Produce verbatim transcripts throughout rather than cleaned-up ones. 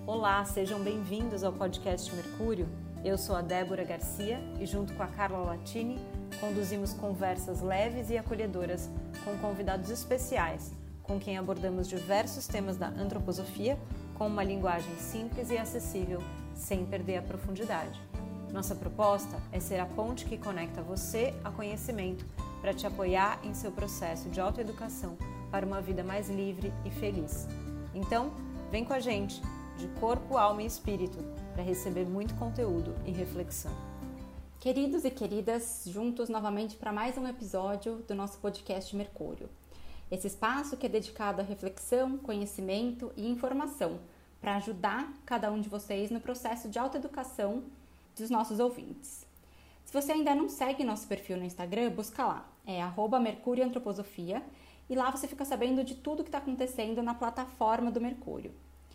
Olá, sejam bem-vindos ao podcast Mercúrio. Eu sou a Débora Garcia e junto com a Carla Latini conduzimos conversas leves e acolhedoras com convidados especiais, com quem abordamos diversos temas da antroposofia com uma linguagem simples e acessível, sem perder a profundidade. Nossa proposta é ser a ponte que conecta você a conhecimento para te apoiar em seu processo de autoeducação para uma vida mais livre e feliz. Então, vem com a gente, de corpo, alma e espírito, para receber muito conteúdo e reflexão. Queridos e queridas, juntos novamente para mais um episódio do nosso podcast Mercúrio. Esse espaço que é dedicado à reflexão, conhecimento e informação para ajudar cada um de vocês no processo de autoeducação dos nossos ouvintes. Se você ainda não segue nosso perfil no Instagram, busca lá, é arroba Mercúrio Antroposofia, e lá você fica sabendo de tudo que está acontecendo na plataforma do Mercúrio.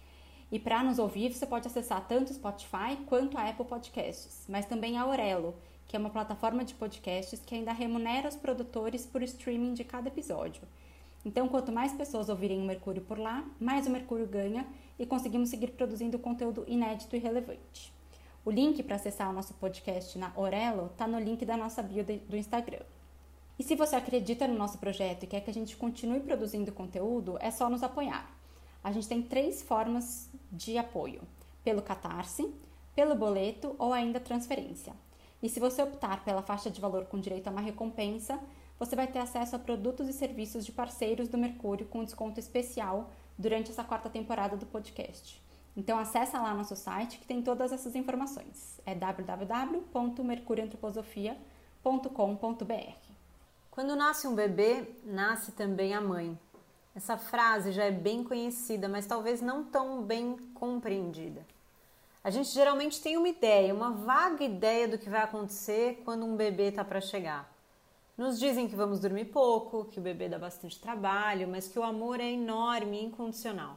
E para nos ouvir, você pode acessar tanto o Spotify quanto a Apple Podcasts, mas também a Orelo, que é uma plataforma de podcasts que ainda remunera os produtores por streaming de cada episódio. Então, quanto mais pessoas ouvirem o Mercúrio por lá, mais o Mercúrio ganha e conseguimos seguir produzindo conteúdo inédito e relevante. O link para acessar o nosso podcast na Orelo está no link da nossa bio do Instagram. E se você acredita no nosso projeto e quer que a gente continue produzindo conteúdo, é só nos apoiar. A gente tem três formas de apoio: pelo Catarse, pelo boleto ou ainda transferência. E se você optar pela faixa de valor com direito a uma recompensa, você vai ter acesso a produtos e serviços de parceiros do Mercúrio com desconto especial durante essa quarta temporada do podcast. Então acessa lá nosso site que tem todas essas informações. É w w w ponto mercurio antroposofia ponto com ponto b r. Quando nasce um bebê, nasce também a mãe. Essa frase já é bem conhecida, mas talvez não tão bem compreendida. A gente geralmente tem uma ideia, uma vaga ideia do que vai acontecer quando um bebê está para chegar. Nos dizem que vamos dormir pouco, que o bebê dá bastante trabalho, mas que o amor é enorme e incondicional.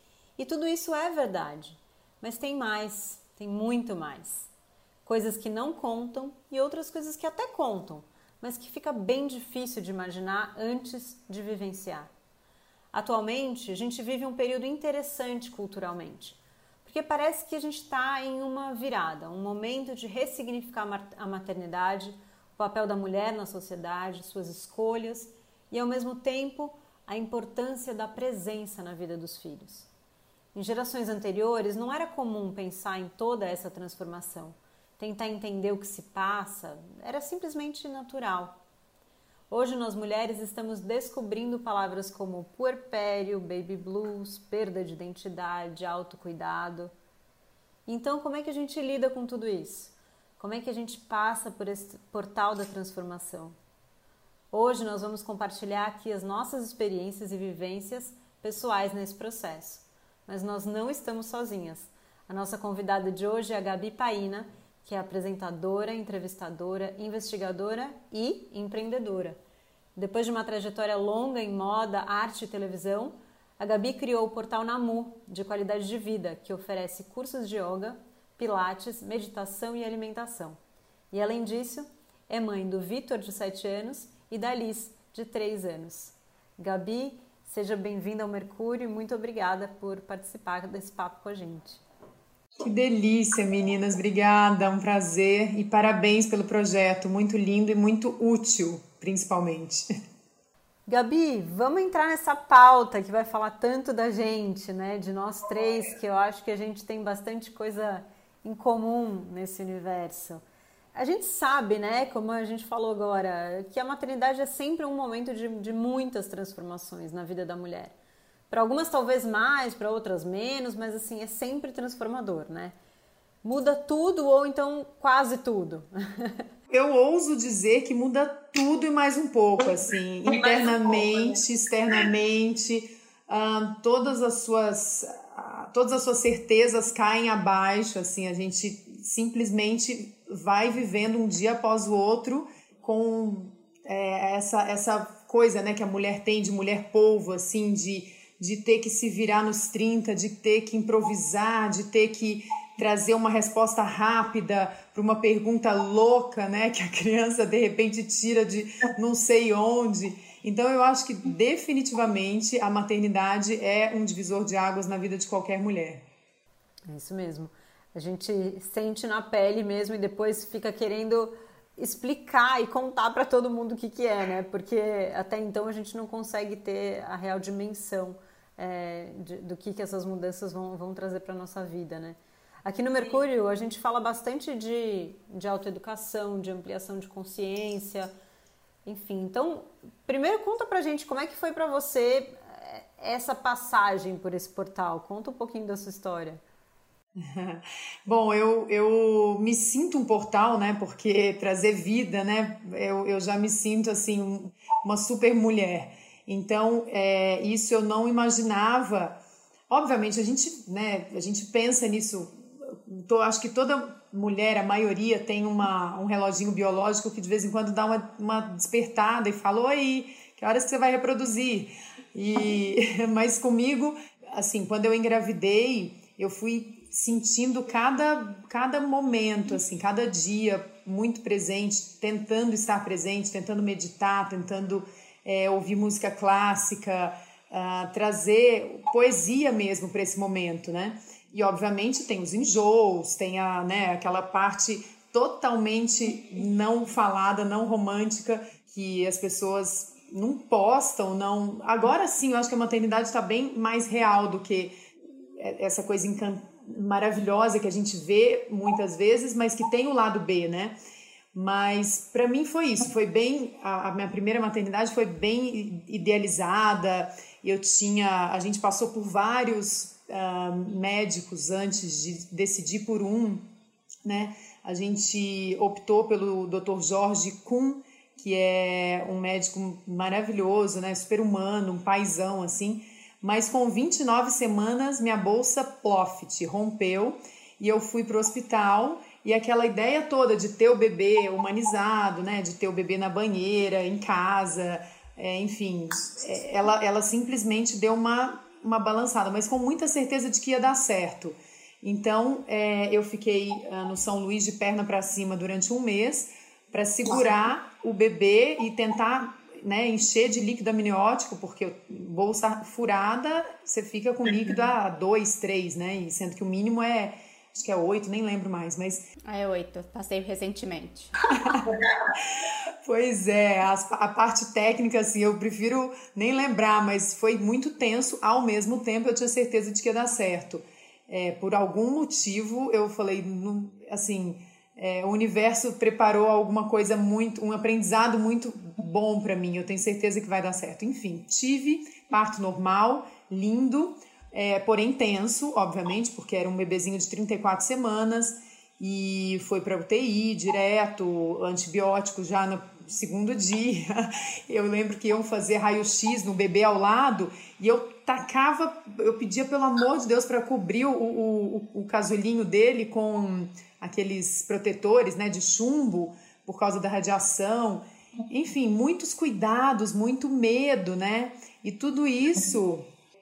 E tudo isso é verdade, mas tem mais, tem muito mais. Coisas que não contam e outras coisas que até contam, mas que fica bem difícil de imaginar antes de vivenciar. Atualmente, a gente vive um período interessante culturalmente, porque parece que a gente está em uma virada, um momento de ressignificar a maternidade, o papel da mulher na sociedade, suas escolhas e, ao mesmo tempo, a importância da presença na vida dos filhos. Em gerações anteriores, não era comum pensar em toda essa transformação, tentar entender o que se passa, era simplesmente natural. Hoje nós mulheres estamos descobrindo palavras como puerpério, baby blues, perda de identidade, autocuidado. Então, como é que a gente lida com tudo isso? Como é que a gente passa por esse portal da transformação? Hoje nós vamos compartilhar aqui as nossas experiências e vivências pessoais nesse processo. Mas nós não estamos sozinhas. A nossa convidada de hoje é a Gabi Paina, que é apresentadora, entrevistadora, investigadora e empreendedora. Depois de uma trajetória longa em moda, arte e televisão, a Gabi criou o portal Namu, de qualidade de vida, que oferece cursos de yoga, pilates, meditação e alimentação. E além disso, é mãe do Vitor, de sete anos, e da Liz, de três anos. Gabi, seja bem-vinda ao Mercúrio e muito obrigada por participar desse papo com a gente. Que delícia, meninas. Obrigada, um prazer e parabéns pelo projeto. Muito lindo e muito útil, principalmente. Gabi, vamos entrar nessa pauta que vai falar tanto da gente, né? De nós três, que eu acho que a gente tem bastante coisa em comum nesse universo. A gente sabe, né, como a gente falou agora, que a maternidade é sempre um momento de, de muitas transformações na vida da mulher. Para algumas talvez mais, para outras menos, mas assim, é sempre transformador, né? Muda tudo ou então quase tudo. Eu ouso dizer que muda tudo e mais um pouco, assim, internamente, externamente, uh, todas as suas, uh, todas as suas certezas caem abaixo, assim, a gente simplesmente vai vivendo um dia após o outro com é, essa, essa coisa, né, que a mulher tem de mulher polvo, assim, de de ter que se virar nos trinta, de ter que improvisar, de ter que trazer uma resposta rápida para uma pergunta louca, né, que a criança de repente tira de não sei onde. Então eu acho que definitivamente a maternidade é um divisor de águas na vida de qualquer mulher. É isso mesmo. A gente sente na pele mesmo e depois fica querendo explicar e contar para todo mundo o que, que é, né? Porque até então a gente não consegue ter a real dimensão é, de, do que, que essas mudanças vão, vão trazer para a nossa vida, né? Aqui no Mercúrio a gente fala bastante de, de autoeducação, de ampliação de consciência, enfim. Então, primeiro conta pra gente como é que foi para você essa passagem por esse portal. Conta um pouquinho da sua história. Bom, eu, eu me sinto um portal, né? Porque trazer vida, né? Eu, eu já me sinto, assim, uma super mulher. Então, é, isso eu não imaginava. Obviamente, a gente, né, a gente pensa nisso. Tô, acho que toda mulher, a maioria, tem uma, um reloginho biológico que de vez em quando dá uma, uma despertada e fala, oi, que horas que você vai reproduzir? E, mas comigo, assim, quando eu engravidei, eu fui sentindo cada, cada momento, assim, cada dia muito presente, tentando estar presente, tentando meditar, tentando é, ouvir música clássica, uh, trazer poesia mesmo para esse momento, né? E, obviamente, tem os enjoos, tem a, né, aquela parte totalmente não falada, não romântica, que as pessoas não postam, não... Agora sim, eu acho que a maternidade está bem mais real do que essa coisa encan... maravilhosa que a gente vê muitas vezes, mas que tem o lado B, né? Mas para mim foi isso, foi bem... A minha primeira maternidade foi bem idealizada, eu tinha... A gente passou por vários... Uh, médicos antes de decidir por um, né? A gente optou pelo doutor Jorge Kuhn, que é um médico maravilhoso, né? Super humano, um paizão, assim. Mas com vinte e nove semanas, minha bolsa Plofit rompeu e eu fui para o hospital. E aquela ideia toda de ter o bebê humanizado, né? De ter o bebê na banheira, em casa, é, enfim, ela, ela simplesmente deu uma... uma balançada, mas com muita certeza de que ia dar certo. Então, é, eu fiquei uh, no São Luís de perna para cima durante um mês para segurar o bebê e tentar, né, encher de líquido amniótico, porque bolsa furada, você fica com líquido a dois, três, né? E sendo que o mínimo é, acho que é oito, nem lembro mais, mas... Ah, é oito, passei recentemente. Pois é, a, a parte técnica, assim, eu prefiro nem lembrar, mas foi muito tenso. Ao mesmo tempo, eu tinha certeza de que ia dar certo. É, por algum motivo, eu falei, assim, é, o universo preparou alguma coisa muito, um aprendizado muito bom para mim. Eu tenho certeza que vai dar certo. Enfim, tive parto normal, lindo, é, porém tenso, obviamente, porque era um bebezinho de trinta e quatro semanas e foi para U T I direto, antibiótico já no segundo dia. Eu lembro que iam fazer raio-x no bebê ao lado e eu tacava, eu pedia pelo amor de Deus para cobrir o, o, o casulinho dele com aqueles protetores, né, de chumbo por causa da radiação. Enfim, muitos cuidados, muito medo, né? E tudo isso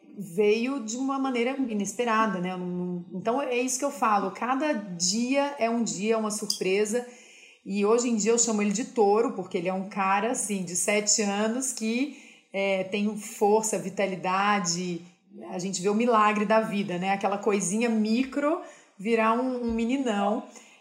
veio de uma maneira inesperada, né? Então é isso que eu falo, cada dia é um dia, é uma surpresa. E hoje em dia eu chamo ele de touro, porque ele é um cara, assim, de sete anos que é, tem força, vitalidade. A gente vê o milagre da vida, né? Aquela coisinha micro virar um, um meninão.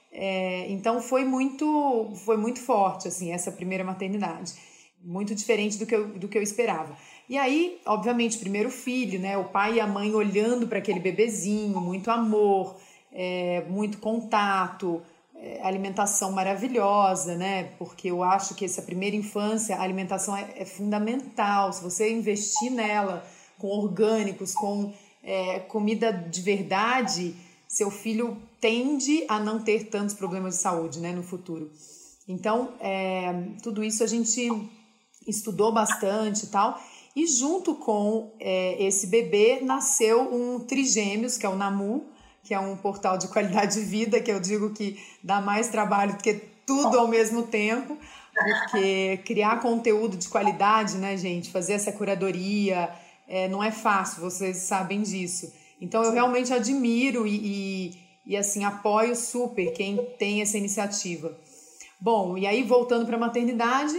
É, então foi muito, foi muito forte, assim, essa primeira maternidade. Muito diferente do que eu, do que eu esperava. E aí, obviamente, primeiro filho, né? O pai e a mãe olhando para aquele bebezinho, muito amor, é, muito contato, alimentação maravilhosa, né? Porque eu acho que essa primeira infância, a alimentação é, é fundamental. Se você investir nela com orgânicos, com é, comida de verdade, seu filho tende a não ter tantos problemas de saúde, né, no futuro. Então, é, tudo isso a gente estudou bastante e tal. E junto com é, esse bebê nasceu um trigêmeos, que é o Namu, que é um portal de qualidade de vida, que eu digo que dá mais trabalho do que tudo ao mesmo tempo, porque criar conteúdo de qualidade, né, gente, fazer essa curadoria, é, não é fácil, vocês sabem disso. Então, eu realmente admiro e, e, e assim, apoio super quem tem essa iniciativa. Bom, e aí, voltando para a maternidade,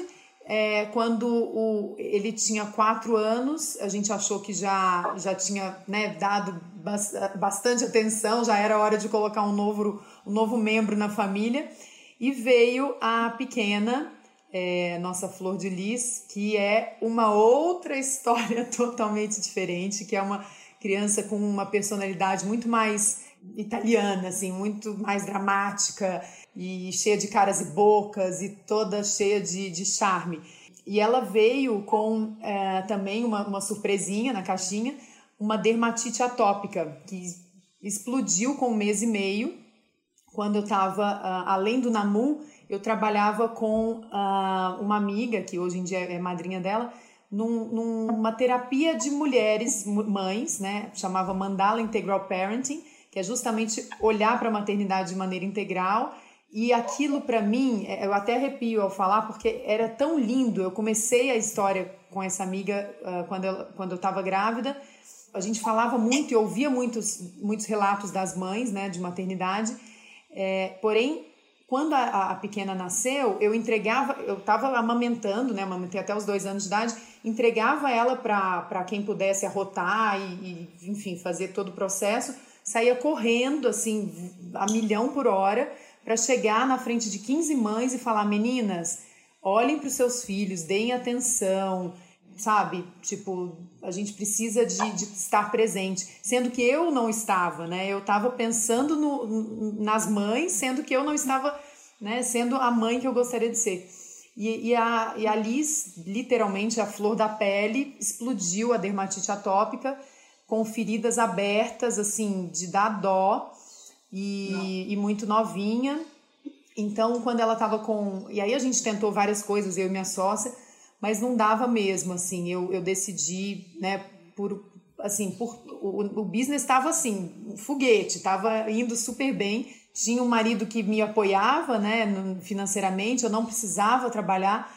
É, quando o, ele tinha quatro anos, a gente achou que já, já tinha, né, dado bastante atenção, já era hora de colocar um novo, um novo membro na família. E veio a pequena, é, nossa Flor de Lis, que é uma outra história totalmente diferente, que é uma criança com uma personalidade muito mais italiana, assim, muito mais dramática e cheia de caras e bocas e toda cheia de, de charme. E ela veio com é, também uma, uma surpresinha na caixinha, uma dermatite atópica, que explodiu com um mês e meio. Quando eu estava, uh, além do NAMU, eu trabalhava com uh, uma amiga, que hoje em dia é madrinha dela, num, numa terapia de mulheres, mães, né? Chamava Mandala Integral Parenting, que é justamente olhar para a maternidade de maneira integral. E aquilo, para mim, eu até arrepio ao falar, porque era tão lindo. Eu comecei a história com essa amiga uh, quando eu quando eu estava grávida. A gente falava muito e ouvia muitos, muitos relatos das mães, né, de maternidade. É, porém, quando a, a pequena nasceu, eu entregava, eu estava amamentando, né, amamentei até os dois anos de idade, entregava ela para quem pudesse arrotar e, e, enfim, fazer todo o processo, saía correndo, assim, a milhão por hora, para chegar na frente de quinze mães e falar, meninas, olhem para os seus filhos, deem atenção, sabe, tipo, a gente precisa de, de estar presente, sendo que eu não estava, né, eu estava pensando no, nas mães, sendo que eu não estava, né, sendo a mãe que eu gostaria de ser, e, e, a, e a Liz, literalmente, a flor da pele, explodiu a dermatite atópica, com feridas abertas, assim, de dar dó, e, e muito novinha, então, quando ela estava com, e aí a gente tentou várias coisas, eu e minha sócia, mas não dava mesmo, assim, eu, eu decidi, né, por, assim, por, o, o business estava assim, um foguete, estava indo super bem, tinha um marido que me apoiava, né, financeiramente, eu não precisava trabalhar,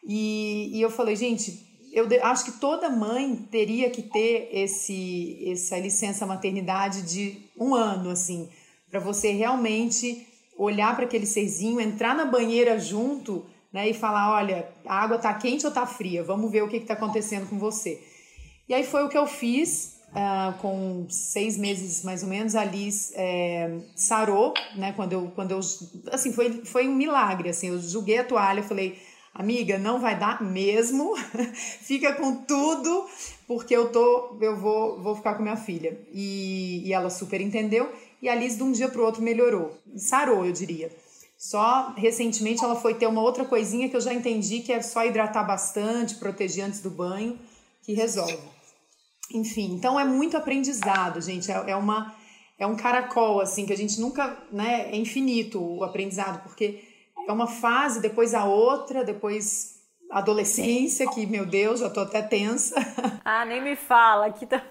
e, e eu falei, gente, eu de, acho que toda mãe teria que ter esse, essa licença maternidade de um ano, assim, para você realmente olhar para aquele serzinho, entrar na banheira junto, né, e falar, olha, a água tá quente ou tá fria? Vamos ver o que está acontecendo com você. E aí foi o que eu fiz, uh, com seis meses mais ou menos, a Liz é, sarou, né, quando eu, quando eu, assim, foi, foi um milagre, assim, eu joguei a toalha, falei, amiga, não vai dar mesmo, fica com tudo, porque eu, tô, eu vou, vou ficar com minha filha. E, e ela super entendeu, e a Liz de um dia pro outro melhorou, sarou, eu diria. Só recentemente ela foi ter uma outra coisinha que eu já entendi, que é só hidratar bastante, proteger antes do banho, que resolve. Enfim, então é muito aprendizado, gente. É, é, uma, é um caracol, assim, que a gente nunca, né, é infinito o aprendizado, porque é uma fase, depois a outra, depois a adolescência, que, meu Deus, já tô até tensa. Ah, nem me fala, aqui tá...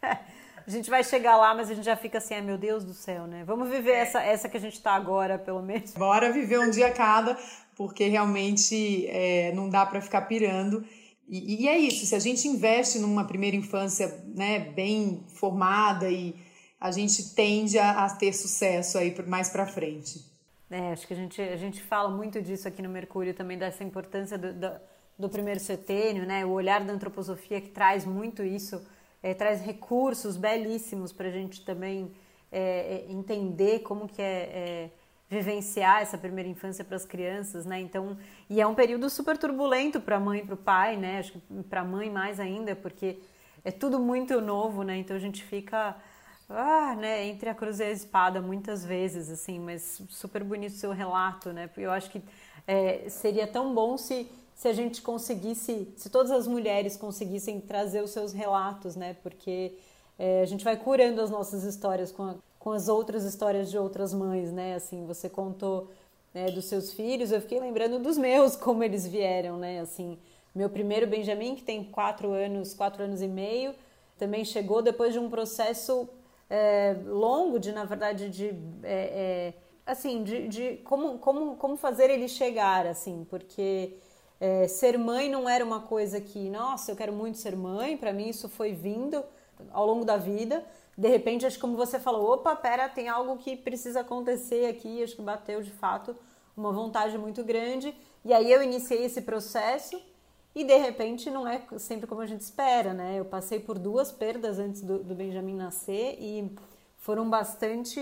A gente vai chegar lá, mas a gente já fica assim, ai meu Deus do céu, né? Vamos viver essa, essa que a gente tá agora, pelo menos. Bora viver um dia a cada, porque realmente é, não dá para ficar pirando. E, e é isso, se a gente investe numa primeira infância, né, bem formada, e a gente tende a, a ter sucesso aí mais para frente. É, acho que a gente, a gente fala muito disso aqui no Mercúrio também, dessa importância do, do, do primeiro setênio, né? O olhar da antroposofia que traz muito isso. É, traz recursos belíssimos para a gente também é, é, entender como que é, é vivenciar essa primeira infância para as crianças, né? Então, e é um período super turbulento para a mãe e para o pai, né? Acho que para a mãe mais ainda, porque é tudo muito novo, né? Então a gente fica ah, né, entre a cruz e a espada muitas vezes, assim, mas super bonito o seu relato, né? Porque eu acho que é, seria tão bom se se a gente conseguisse, se todas as mulheres conseguissem trazer os seus relatos, né? Porque é, a gente vai curando as nossas histórias com, a, com as outras histórias de outras mães, né? Assim, você contou, né, dos seus filhos, eu fiquei lembrando dos meus, como eles vieram, né? Assim, meu primeiro Benjamin, que tem quatro anos, quatro anos e meio, também chegou depois de um processo é, longo de, na verdade, de... É, é, assim, de, de como, como, como fazer ele chegar, assim, porque... É, ser mãe não era uma coisa que, nossa, eu quero muito ser mãe, para mim isso foi vindo ao longo da vida, de repente, acho que como você falou, opa, pera, tem algo que precisa acontecer aqui, acho que bateu de fato uma vontade muito grande, e aí eu iniciei esse processo, E de repente não é sempre como a gente espera, né? Eu passei por duas perdas antes do, do Benjamin nascer e foram bastante,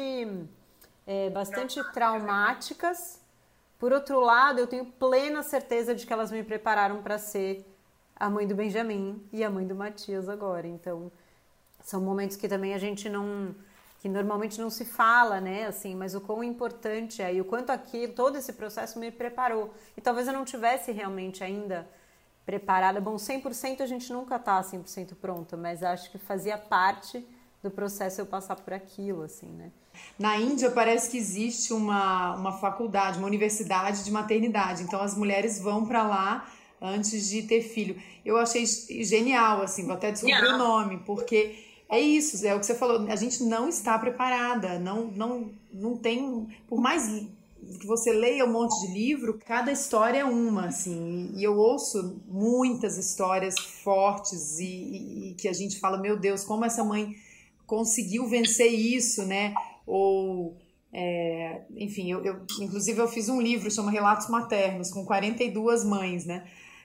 é, bastante traumáticas. Por outro lado, eu tenho plena certeza de que elas me prepararam para ser a mãe do Benjamin e a mãe do Matias agora. Então, são momentos que também a gente não... que normalmente não se fala, né, assim, mas o quão importante é e o quanto aqui todo esse processo me preparou. E talvez eu não tivesse realmente ainda preparada. Bom, cem por cento a gente nunca tá cem por cento pronta, mas acho que fazia parte do processo eu passar por aquilo, assim, né. Na Índia parece que existe uma, uma faculdade, uma universidade de maternidade, então as mulheres vão para lá antes de ter filho. Eu achei genial, assim, vou até descobrir yeah. o nome, porque... É isso, é o que você falou, a gente não está preparada, não, não, não tem, por mais que você leia um monte de livro, cada história é uma, assim, e eu ouço muitas histórias fortes e, e, e que a gente fala, meu Deus, como essa mãe conseguiu vencer isso, né, ou, é, enfim, eu, eu, inclusive eu fiz um livro, chama Relatos Maternos, com quarenta e duas mães, né,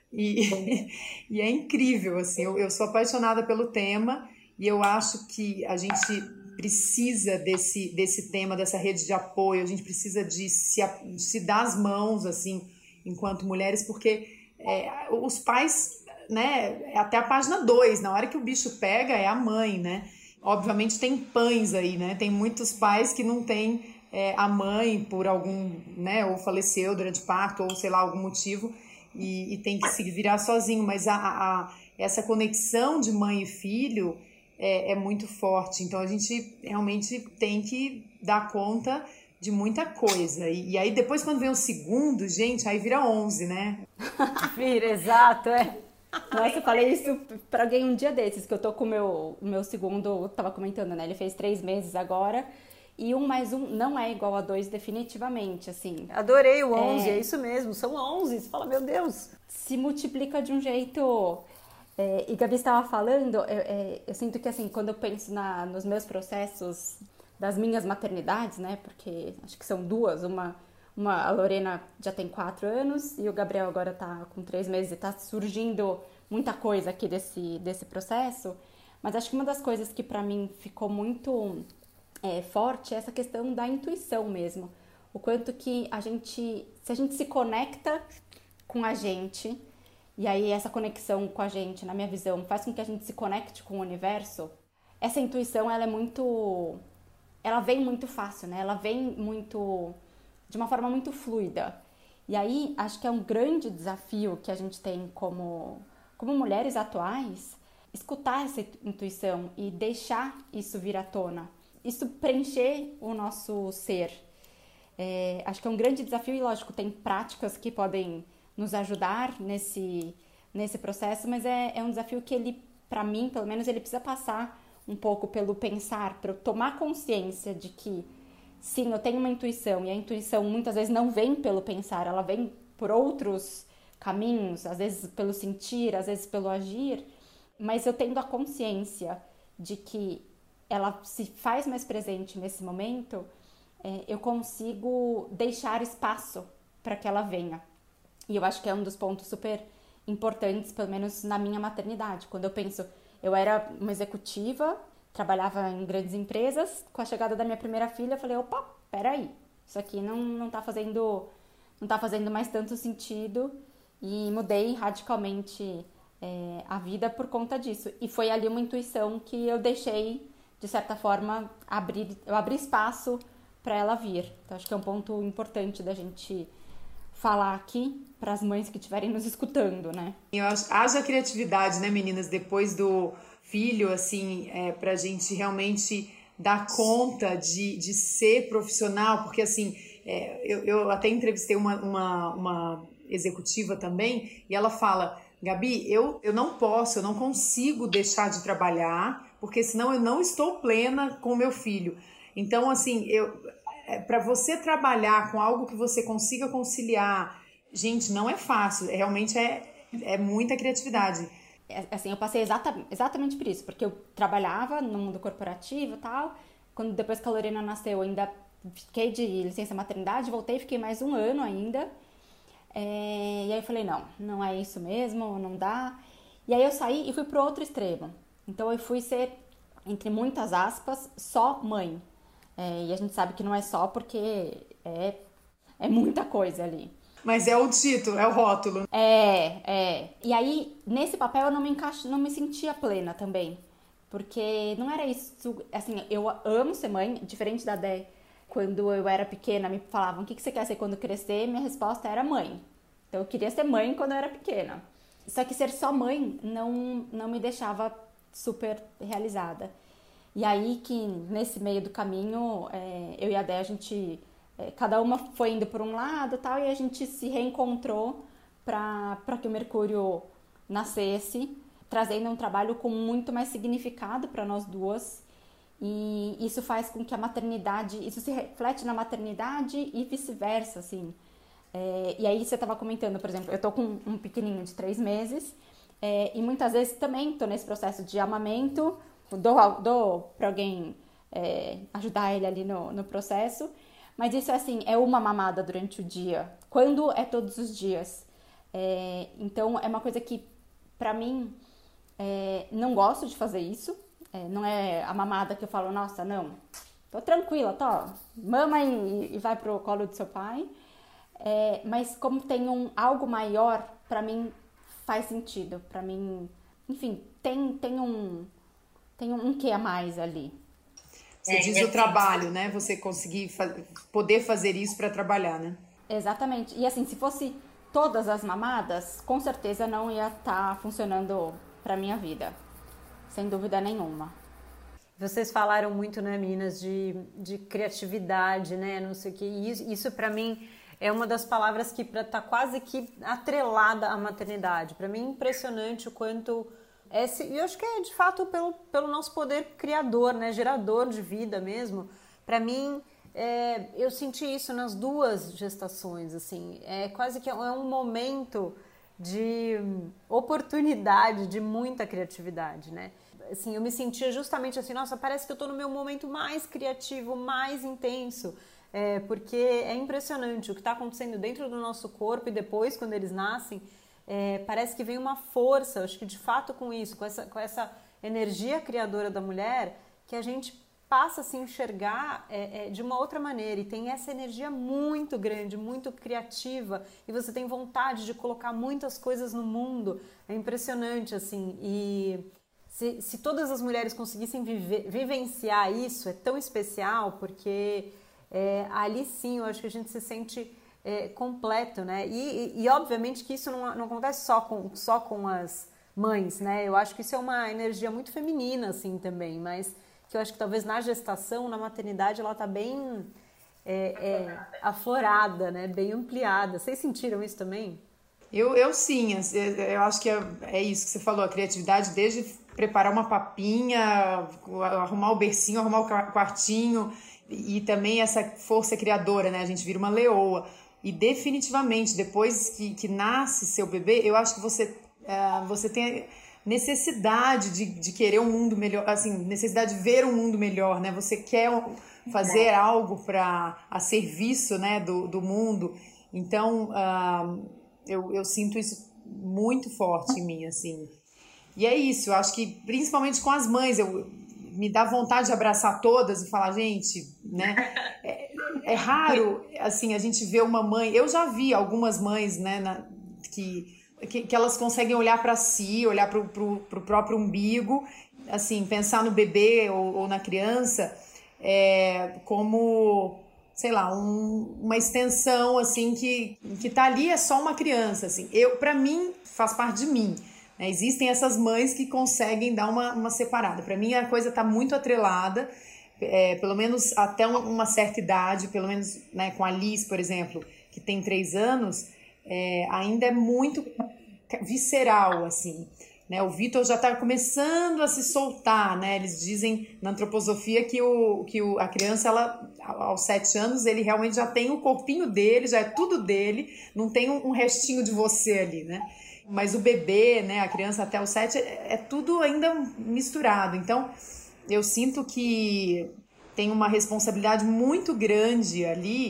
e, e é incrível, assim, eu, eu sou apaixonada pelo tema. E eu acho que a gente precisa desse, desse tema, dessa rede de apoio, a gente precisa de se, de se dar as mãos, assim, enquanto mulheres, porque é, os pais, né, até a página dois, na hora que o bicho pega, é a mãe, né? Obviamente tem pães aí, né? Tem muitos pais que não têm é, a mãe por algum, né, ou faleceu durante o parto, ou sei lá, algum motivo, e, e tem que se virar sozinho, mas a, a, essa conexão de mãe e filho... É, é muito forte, então a gente realmente tem que dar conta de muita coisa, e, e aí depois quando vem o segundo, gente, aí vira onze, né? Vira, exato, é. Nossa, eu falei isso pra alguém um dia desses, que eu tô com o meu, meu segundo, eu tava comentando, né, ele fez três meses agora, e um mais um não é igual a dois definitivamente, assim. Adorei o onze, é, é isso mesmo, são onze, você fala, meu Deus. Se multiplica de um jeito... É, e Gabi estava falando, eu, é, eu sinto que assim, quando eu penso na, nos meus processos das minhas maternidades, né, porque acho que são duas, uma, uma a Lorena já tem quatro anos e o Gabriel agora tá com três meses e tá surgindo muita coisa aqui desse, desse processo, mas acho que uma das coisas que para mim ficou muito é, forte é essa questão da intuição mesmo, o quanto que a gente, se a gente se conecta com a gente... E aí essa conexão com a gente, na minha visão, faz com que a gente se conecte com o universo. Essa intuição, ela é muito... Ela vem muito fácil, né? Ela vem muito... de uma forma muito fluida. E aí, acho que é um grande desafio que a gente tem como, como mulheres atuais, escutar essa intuição e deixar isso vir à tona. Isso preencher o nosso ser. É, acho que é um grande desafio e, lógico, tem práticas que podem... nos ajudar nesse, nesse processo, mas é, é um desafio que ele, para mim, pelo menos, ele precisa passar um pouco pelo pensar, para eu tomar consciência de que, sim, eu tenho uma intuição, e a intuição muitas vezes não vem pelo pensar, ela vem por outros caminhos, às vezes pelo sentir, às vezes pelo agir, mas eu tendo a consciência de que ela se faz mais presente nesse momento, é, eu consigo deixar espaço para que ela venha. E eu acho que é um dos pontos super importantes, pelo menos na minha maternidade. Quando eu penso, eu era uma executiva, trabalhava em grandes empresas, com a chegada da minha primeira filha, eu falei, opa, peraí, isso aqui não, não, tá fazendo, não tá fazendo mais tanto sentido, e mudei radicalmente é, a vida por conta disso. E foi ali uma intuição que eu deixei, de certa forma, abrir, eu abri espaço para ela vir. Então, acho que é um ponto importante da gente... falar aqui para as mães que estiverem nos escutando, né? Eu acho, haja criatividade, né, meninas, depois do filho, assim, é, para a gente realmente dar conta de, de ser profissional, porque, assim, é, eu, eu até entrevistei uma, uma, uma executiva também, e ela fala, Gabi, eu, eu não posso, eu não consigo deixar de trabalhar, porque senão eu não estou plena com o meu filho. Então, assim, eu... para você trabalhar com algo que você consiga conciliar, gente, não é fácil, realmente é, é muita criatividade. É, assim, eu passei exata, exatamente por isso, porque eu trabalhava no mundo corporativo e tal, quando depois que a Lorena nasceu, eu ainda fiquei de licença maternidade, voltei, fiquei mais um ano ainda, É, e aí eu falei, não, não é isso mesmo, não dá. E aí eu saí e fui pro outro extremo. Então eu fui ser, entre muitas aspas, só mãe. É, e a gente sabe que não é só porque é, é muita coisa ali. Mas é o título, é o rótulo. É, é. E aí, nesse papel eu não me encaixo, não me sentia plena também. Porque não era isso, assim, eu amo ser mãe, diferente da Dé. Quando eu era pequena, me falavam, o que você quer ser quando crescer? Minha resposta era mãe. Então eu queria ser mãe quando eu era pequena. Só que ser só mãe não, não me deixava super realizada. E aí que nesse meio do caminho, é, eu e a Dé, a gente, é, cada uma foi indo por um lado e tal, e a gente se reencontrou para que o Mercúrio nascesse, trazendo um trabalho com muito mais significado para nós duas. E isso faz com que a maternidade, isso se reflete na maternidade e vice-versa, assim. É, e aí você estava comentando, por exemplo, eu tô com um pequenininho de três meses, é, e muitas vezes também tô nesse processo de amamento, dou, dou para alguém é, ajudar ele ali no, no processo, mas isso é assim, é uma mamada durante o dia, quando é todos os dias. É, então é uma coisa que, para mim, é, não gosto de fazer isso. É, não é a mamada que eu falo, nossa, não, tô tranquila, tô, mama e, e vai pro colo do seu pai. É, mas como tem um algo maior, pra mim faz sentido, pra mim, enfim, tem, tem um tem um, um quê a mais ali. Você diz o trabalho, né? Você conseguir fa- poder fazer isso pra trabalhar, né? Exatamente. E assim, se fosse todas as mamadas, com certeza não ia estar funcionando pra minha vida. Sem dúvida nenhuma. Vocês falaram muito, né, meninas, de, de criatividade, né, não sei o que. E isso, isso para mim é uma das palavras que está quase que atrelada à maternidade. Para mim é impressionante o quanto... Esse, e eu acho que é de fato pelo, pelo nosso poder criador, né, gerador de vida mesmo. Para mim, é, eu senti isso nas duas gestações, assim. É quase que é um momento de oportunidade, de muita criatividade, né? Assim, eu me sentia justamente assim, nossa, parece que eu tô no meu momento mais criativo, mais intenso, é, porque é impressionante o que está acontecendo dentro do nosso corpo e depois, quando eles nascem, é, parece que vem uma força, acho que de fato com isso, com essa, com essa energia criadora da mulher, que a gente passa a se enxergar é, é, de uma outra maneira e tem essa energia muito grande, muito criativa e você tem vontade de colocar muitas coisas no mundo, é impressionante assim. E se, se todas as mulheres conseguissem viver, vivenciar isso, é tão especial, porque é, ali sim eu acho que a gente se sente é, completo, né? E, e, e obviamente que isso não, não acontece só com, só com as mães, né? Eu acho que isso é uma energia muito feminina assim também, mas que eu acho que talvez na gestação, na maternidade, ela está bem é, é, aflorada, né? Bem ampliada. Vocês sentiram isso também? Eu, eu sim, eu acho que é, é isso que você falou, a criatividade desde preparar uma papinha, arrumar o bercinho, arrumar o quartinho e também essa força criadora, né? A gente vira uma leoa. E definitivamente, depois que, que nasce seu bebê, eu acho que você, uh, você tem necessidade de, de querer um mundo melhor, assim, necessidade de ver um mundo melhor, né? Você quer fazer algo para a serviço, né, do, do mundo. Então, uh, eu, eu sinto isso muito forte em mim, assim. E é isso, eu acho que principalmente com as mães, eu, me dá vontade de abraçar todas e falar, gente, né? É, é raro, assim, a gente ver uma mãe... Eu já vi algumas mães, né, na, que... Que, que elas conseguem olhar para si, olhar para o próprio umbigo, assim, pensar no bebê ou, ou na criança é, como, sei lá, um, uma extensão, assim, que, que tá ali, é só uma criança, assim. Eu, para mim, faz parte de mim, né? Existem essas mães que conseguem dar uma, uma separada. Para mim, a coisa tá muito atrelada, é, pelo menos até uma certa idade, pelo menos, né, com a Liz, por exemplo, que tem três anos... É, ainda é muito visceral, assim, né? O Vitor já está começando a se soltar, né? Eles dizem na antroposofia que, o, que o, a criança, ela, aos sete anos, ele realmente já tem o corpinho dele, já é tudo dele, não tem um, um restinho de você ali, né? Mas o bebê, né? A criança até os sete, é, é tudo ainda misturado. Então, eu sinto que tem uma responsabilidade muito grande ali.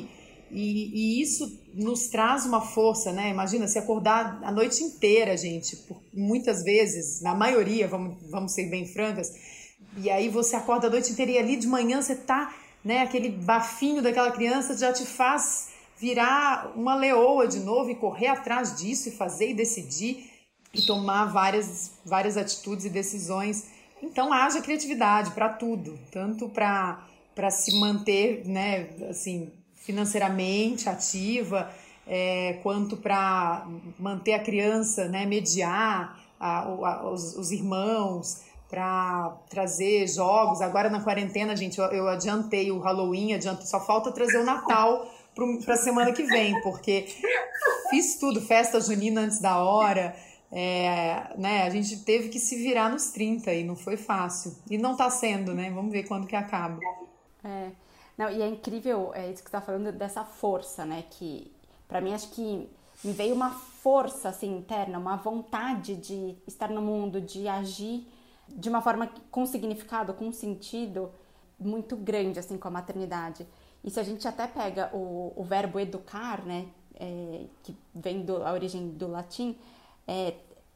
E, e isso nos traz uma força, né? Imagina, se acordar a noite inteira, gente, por, muitas vezes, na maioria, vamos, vamos ser bem francas, e aí você acorda a noite inteira e ali de manhã você tá, né, aquele bafinho daquela criança já te faz virar uma leoa de novo e correr atrás disso e fazer e decidir e tomar várias, várias atitudes e decisões. Então, haja criatividade para tudo, tanto para para se manter, né, assim, financeiramente ativa, é, quanto para manter a criança, né, mediar a, a, os, os irmãos, para trazer jogos. Agora na quarentena, gente, eu, eu adiantei o Halloween, adianto, só falta trazer o Natal para a semana que vem, porque fiz tudo, festa junina antes da hora, é, né, a gente teve que se virar nos trinta e não foi fácil. E não está sendo, né? Vamos ver quando que acaba. É, não, e é incrível, é isso que você está falando, dessa força, né, que para mim acho que me veio uma força assim interna, uma vontade de estar no mundo, de agir de uma forma com significado, com sentido muito grande assim com a maternidade. E se a gente até pega o, o verbo educar, né, é, que vem da origem do latim, é,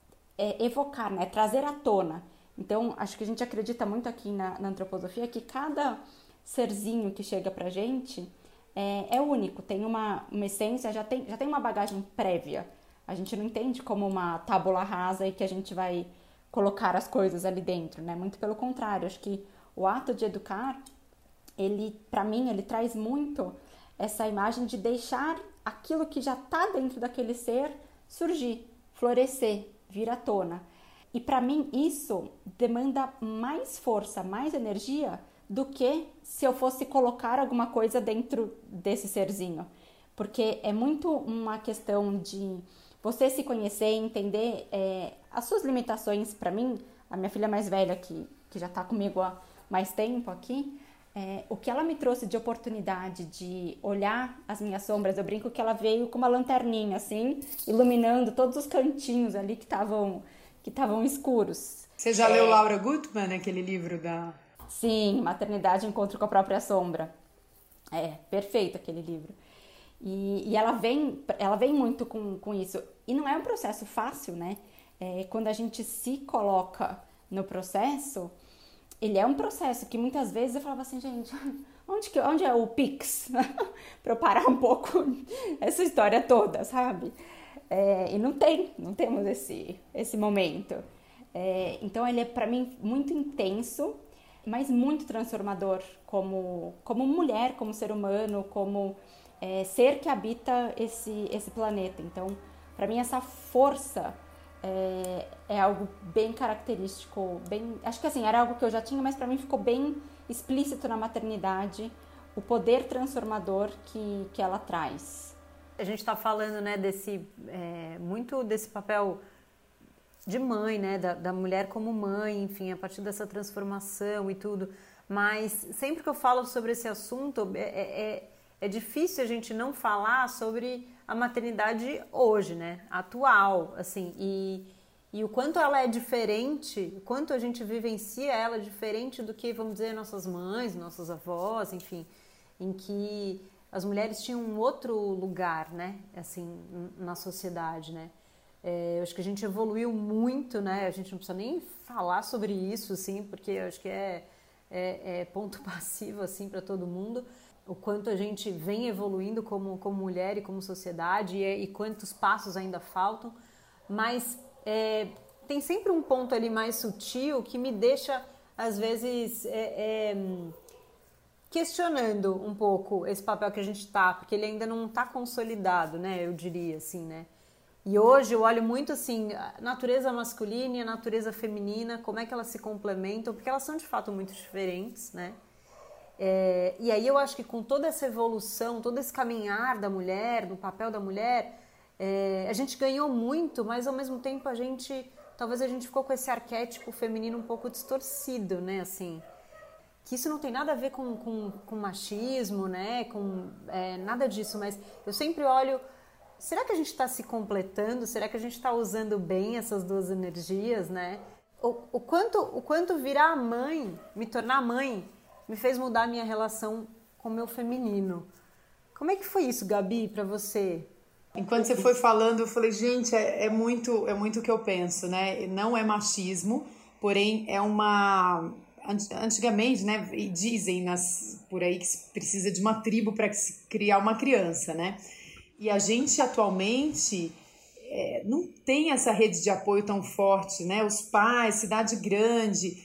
é evocar, né, trazer à tona. Então acho que a gente acredita muito aqui na, na antroposofia que cada serzinho que chega pra gente é, é único, tem uma, uma essência, já tem, já tem uma bagagem prévia. A gente não entende como uma tábula rasa e que a gente vai colocar as coisas ali dentro, né? Muito pelo contrário, acho que o ato de educar, ele, pra mim, ele traz muito essa imagem de deixar aquilo que já tá dentro daquele ser surgir, florescer, vir à tona. E pra mim isso demanda mais força, mais energia do que se eu fosse colocar alguma coisa dentro desse serzinho. Porque é muito uma questão de você se conhecer, entender é, as suas limitações. Para mim, a minha filha mais velha, que, que já está comigo há mais tempo aqui, é, o que ela me trouxe de oportunidade de olhar as minhas sombras, eu brinco que ela veio com uma lanterninha, assim, iluminando todos os cantinhos ali que estavam que estavam escuros. Você já é, leu Laura Gutman, aquele livro da... Sim, Maternidade, Encontro com a Própria Sombra. É, perfeito aquele livro. E, e ela, vem, ela vem muito com, com isso. E não é um processo fácil, né? É, quando a gente se coloca no processo, ele é um processo que muitas vezes eu falava assim, gente, onde, que, onde é o Pix? Para eu parar um pouco essa história toda, sabe? É, e não tem, não temos esse, esse momento. É, então ele é, para mim, muito intenso, mas muito transformador como, como mulher, como ser humano, como é, ser que habita esse, esse planeta. Então, para mim, essa força é, é algo bem característico, bem, acho que assim, era algo que eu já tinha, mas para mim ficou bem explícito na maternidade, o poder transformador que, que ela traz. A gente está falando, né, desse, é, muito desse papel de mãe, né, da, da mulher como mãe, enfim, a partir dessa transformação e tudo, mas sempre que eu falo sobre esse assunto, é, é, é difícil a gente não falar sobre a maternidade hoje, né, atual, assim, e, e o quanto ela é diferente, o quanto a gente vivencia ela diferente do que, vamos dizer, nossas mães, nossas avós, enfim, em que as mulheres tinham um outro lugar, né, assim, na sociedade, né. É, eu acho que a gente evoluiu muito, né? A gente não precisa nem falar sobre isso, assim, porque eu acho que é, é, é ponto passivo, assim, para todo mundo. O quanto a gente vem evoluindo como, como mulher e como sociedade e, e quantos passos ainda faltam. Mas é, tem sempre um ponto ali mais sutil que me deixa, às vezes, é, é, questionando um pouco esse papel que a gente tá, porque ele ainda não está consolidado, né? Eu diria, assim, né? E hoje eu olho muito assim, a natureza masculina e a natureza feminina, como é que elas se complementam, porque elas são de fato muito diferentes, né? É, e aí eu acho que com toda essa evolução, todo esse caminhar da mulher, do papel da mulher, é, a gente ganhou muito, mas ao mesmo tempo a gente, talvez a gente ficou com esse arquétipo feminino um pouco distorcido, né? Assim, que isso não tem nada a ver com, com, com machismo, né? Com é, nada disso, mas eu sempre olho... Será que a gente está se completando? Será que a gente está usando bem essas duas energias, né? O, o, quanto, o quanto virar mãe, me tornar mãe, me fez mudar a minha relação com o meu feminino. Como é que foi isso, Gabi, para você? Enquanto você foi falando, eu falei, gente, é, é muito é muito o que eu penso, né? Não é machismo, porém é uma... Antigamente, né, dizem nas, por aí que se precisa de uma tribo para se criar uma criança, né? E a gente atualmente é, não tem essa rede de apoio tão forte, né? Os pais, cidade grande,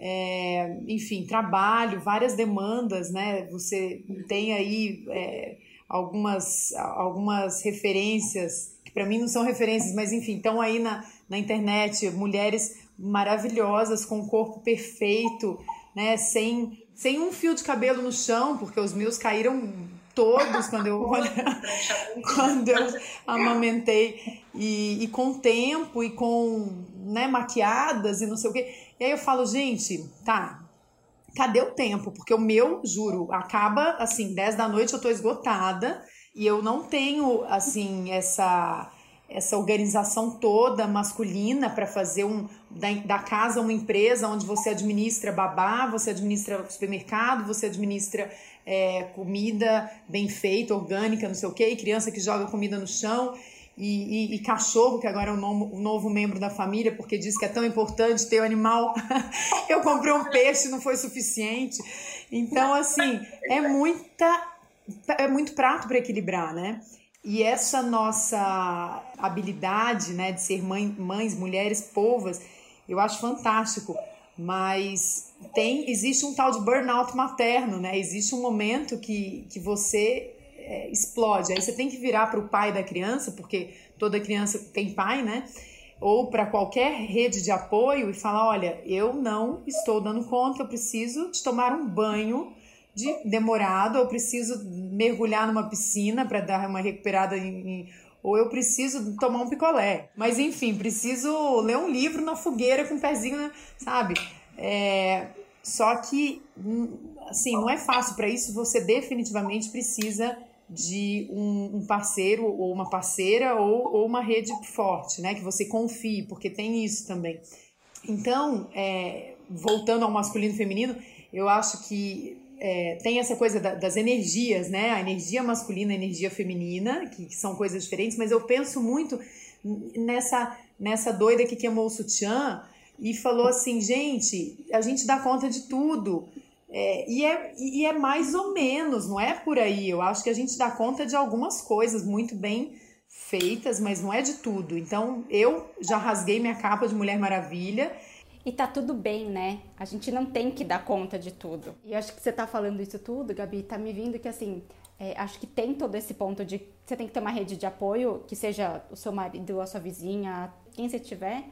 é, enfim, trabalho, várias demandas, né? Você tem aí é, algumas, algumas referências, que para mim não são referências, mas enfim, estão aí na, na internet, mulheres maravilhosas, com o corpo perfeito, né? Sem, sem um fio de cabelo no chão, porque os meus caíram todos quando eu, quando eu amamentei, e, e com tempo, e com, né, maquiadas e não sei o quê. E aí eu falo, gente, tá, cadê o tempo? Porque o meu, juro, acaba assim, dez da noite eu tô esgotada, e eu não tenho, assim, essa... essa organização toda masculina para fazer um, da, da casa uma empresa onde você administra babá, você administra supermercado, você administra é, comida bem feita, orgânica, não sei o quê, e criança que joga comida no chão, e, e, e cachorro, que agora é um novo, um novo membro da família, porque diz que é tão importante ter o animal. Eu comprei um peixe, não foi suficiente. Então, assim, é, muita, é muito prato para equilibrar, né? E essa nossa habilidade, né, de ser mãe, mães, mulheres, polvas, eu acho fantástico, mas tem, existe um tal de burnout materno, né? Existe um momento que, que você é, explode, aí você tem que virar para o pai da criança, porque toda criança tem pai, né? Ou para qualquer rede de apoio e falar, olha, eu não estou dando conta, eu preciso de tomar um banho de demorado, eu preciso mergulhar numa piscina para dar uma recuperada em, em, ou eu preciso tomar um picolé, mas enfim, preciso ler um livro na fogueira com o pezinho, né, sabe? É, só que assim, não é fácil. Para isso você definitivamente precisa de um, um parceiro ou uma parceira ou, ou uma rede forte, né, que você confie, porque tem isso também. Então, é, voltando ao masculino e feminino, eu acho que É, tem essa coisa da, das energias, né? A energia masculina e a energia feminina, que, que são coisas diferentes, mas eu penso muito nessa, nessa doida que queimou o sutiã e falou assim, gente, a gente dá conta de tudo. É, e, é, e é mais ou menos, não é por aí. Eu acho que a gente dá conta de algumas coisas muito bem feitas, mas não é de tudo. Então, eu já rasguei minha capa de Mulher Maravilha. E tá tudo bem, né? A gente não tem que dar conta de tudo. E acho que você tá falando isso tudo, Gabi, tá me vindo que assim, é, acho que tem todo esse ponto de você tem que ter uma rede de apoio, que seja o seu marido, a sua vizinha, quem você tiver.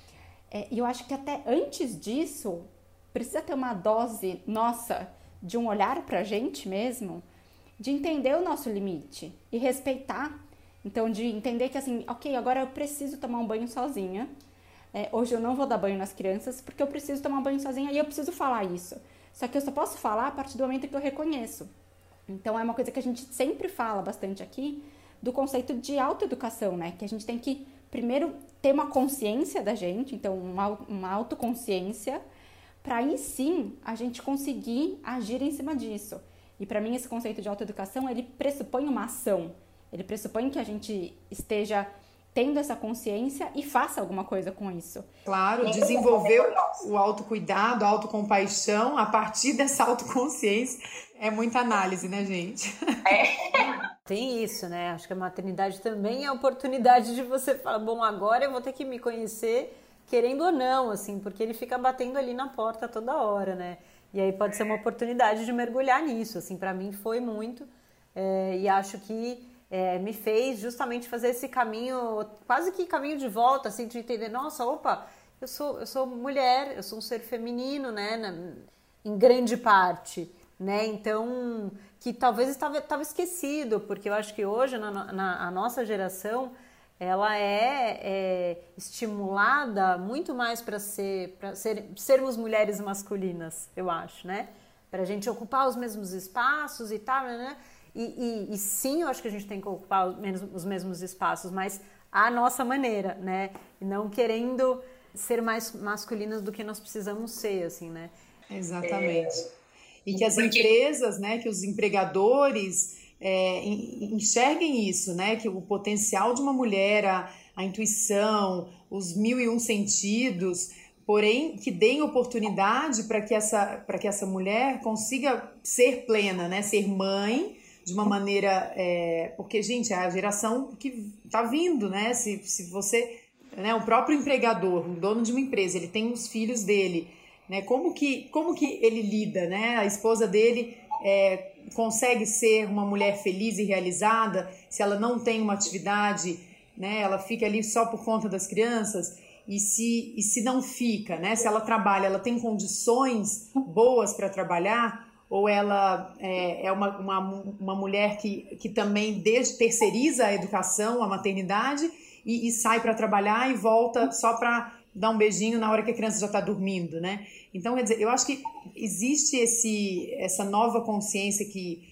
É, e eu acho que até antes disso, precisa ter uma dose nossa de um olhar pra gente mesmo, de entender o nosso limite e respeitar. Então, de entender que assim, ok, agora eu preciso tomar um banho sozinha. É, hoje eu não vou dar banho nas crianças porque eu preciso tomar banho sozinha e eu preciso falar isso. Só que eu só posso falar a partir do momento que eu reconheço. Então é uma coisa que a gente sempre fala bastante aqui do conceito de autoeducação, né? Que a gente tem que primeiro ter uma consciência da gente, então uma, uma autoconsciência, para aí sim a gente conseguir agir em cima disso. E para mim esse conceito de autoeducação, ele pressupõe uma ação. Ele pressupõe que a gente esteja tendo essa consciência e faça alguma coisa com isso. Claro, desenvolver o autocuidado, a autocompaixão a partir dessa autoconsciência é muita análise, né, gente? É. Tem isso, né? Acho que a maternidade também é a oportunidade de você falar, bom, agora eu vou ter que me conhecer, querendo ou não, assim, porque ele fica batendo ali na porta toda hora, né? E aí pode ser uma oportunidade de mergulhar nisso, assim, para mim foi muito, é, e acho que É, me fez justamente fazer esse caminho, quase que caminho de volta, assim, de entender, nossa, opa, eu sou, eu sou mulher, eu sou um ser feminino, né, na, em grande parte, né, então, que talvez estava, estava esquecido, porque eu acho que hoje, na, na a nossa geração, ela é, é estimulada muito mais para ser, para ser, sermos mulheres masculinas, eu acho, né, para a gente ocupar os mesmos espaços e tal, né. E, e, e sim, eu acho que a gente tem que ocupar os mesmos, os mesmos espaços, mas à nossa maneira, né? E não querendo ser mais masculinas do que nós precisamos ser, assim, né? Exatamente. É... E que as empresas, né, que os empregadores é, enxerguem isso, né? Que o potencial de uma mulher, a, a intuição, os mil e um sentidos, porém que deem oportunidade para que essa, para que essa mulher consiga ser plena, né? Ser mãe de uma maneira... É, porque, gente, é a geração que está vindo, né? Se, se você... Né, o próprio empregador, o dono de uma empresa, ele tem os filhos dele, né? Como que, como que ele lida, né? A esposa dele é, consegue ser uma mulher feliz e realizada se ela não tem uma atividade, né? Ela fica ali só por conta das crianças, e se, e se não fica, né? Se ela trabalha, ela tem condições boas para trabalhar, ou ela é, é uma, uma, uma mulher que, que também desde, terceiriza a educação, a maternidade, E, e sai para trabalhar e volta só para dar um beijinho na hora que a criança já está dormindo, né? Então, quer dizer, eu acho que existe esse, essa nova consciência que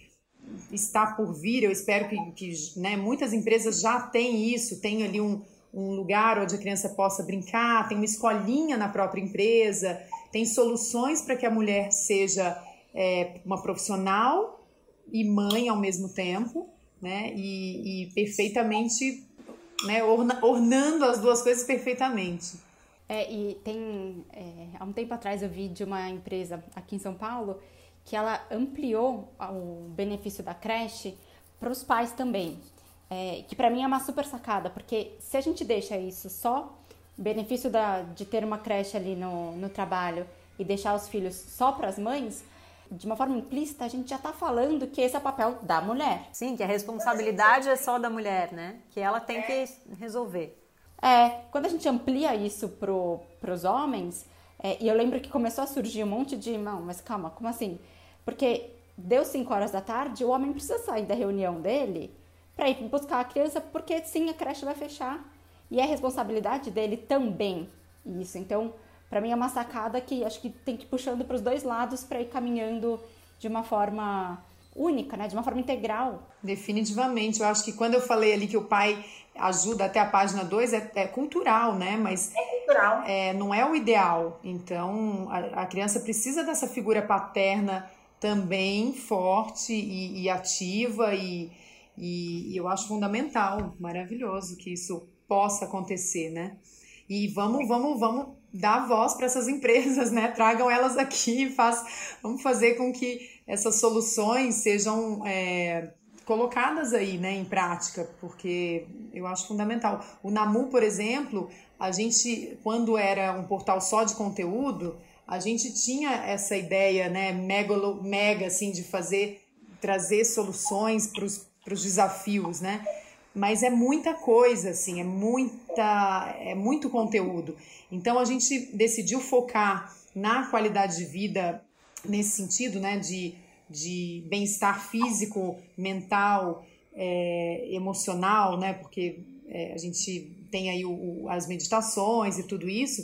está por vir. Eu espero que, que né, muitas empresas já têm isso, tem ali um, um lugar onde a criança possa brincar, tem uma escolinha na própria empresa, tem soluções para que a mulher seja é, uma profissional e mãe ao mesmo tempo, né? E, e perfeitamente... Né, ornando as duas coisas perfeitamente. É, e tem, é, há um tempo atrás eu vi de uma empresa aqui em São Paulo que ela ampliou o benefício da creche para os pais também, é, que para mim é uma super sacada, porque se a gente deixa isso só, benefício da, de ter uma creche ali no, no trabalho e deixar os filhos só para as mães, de uma forma implícita, a gente já está falando que esse é o papel da mulher. Sim, que a responsabilidade é só da mulher, né? Que ela tem que resolver. É, quando a gente amplia isso para os homens, é, e eu lembro que começou a surgir um monte de... Não, mas calma, como assim? Porque deu cinco horas da tarde, o homem precisa sair da reunião dele para ir buscar a criança, porque sim, a creche vai fechar. E é responsabilidade dele também isso. Então... Para mim é uma sacada que acho que tem que ir puxando para os dois lados para ir caminhando de uma forma única, né? De uma forma integral. Definitivamente. Eu acho que quando eu falei ali que o pai ajuda até a página dois, é, é cultural, né? Mas é cultural. É, não é o ideal. Então, a, a criança precisa dessa figura paterna também forte e, e ativa e, e, e eu acho fundamental, maravilhoso que isso possa acontecer, né? E vamos, vamos, vamos dar voz para essas empresas, né? Tragam elas aqui, faz, vamos fazer com que essas soluções sejam é, colocadas aí, né, em prática, porque eu acho fundamental. O Namu, por exemplo, a gente, quando era um portal só de conteúdo, a gente tinha essa ideia, né, megalo, mega, assim, de fazer, trazer soluções para os desafios, né? Mas é muita coisa, assim, é, muita, é muito conteúdo. Então, a gente decidiu focar na qualidade de vida nesse sentido, né, de, de bem-estar físico, mental, é, emocional, né, porque é, a gente tem aí o, o, as meditações e tudo isso,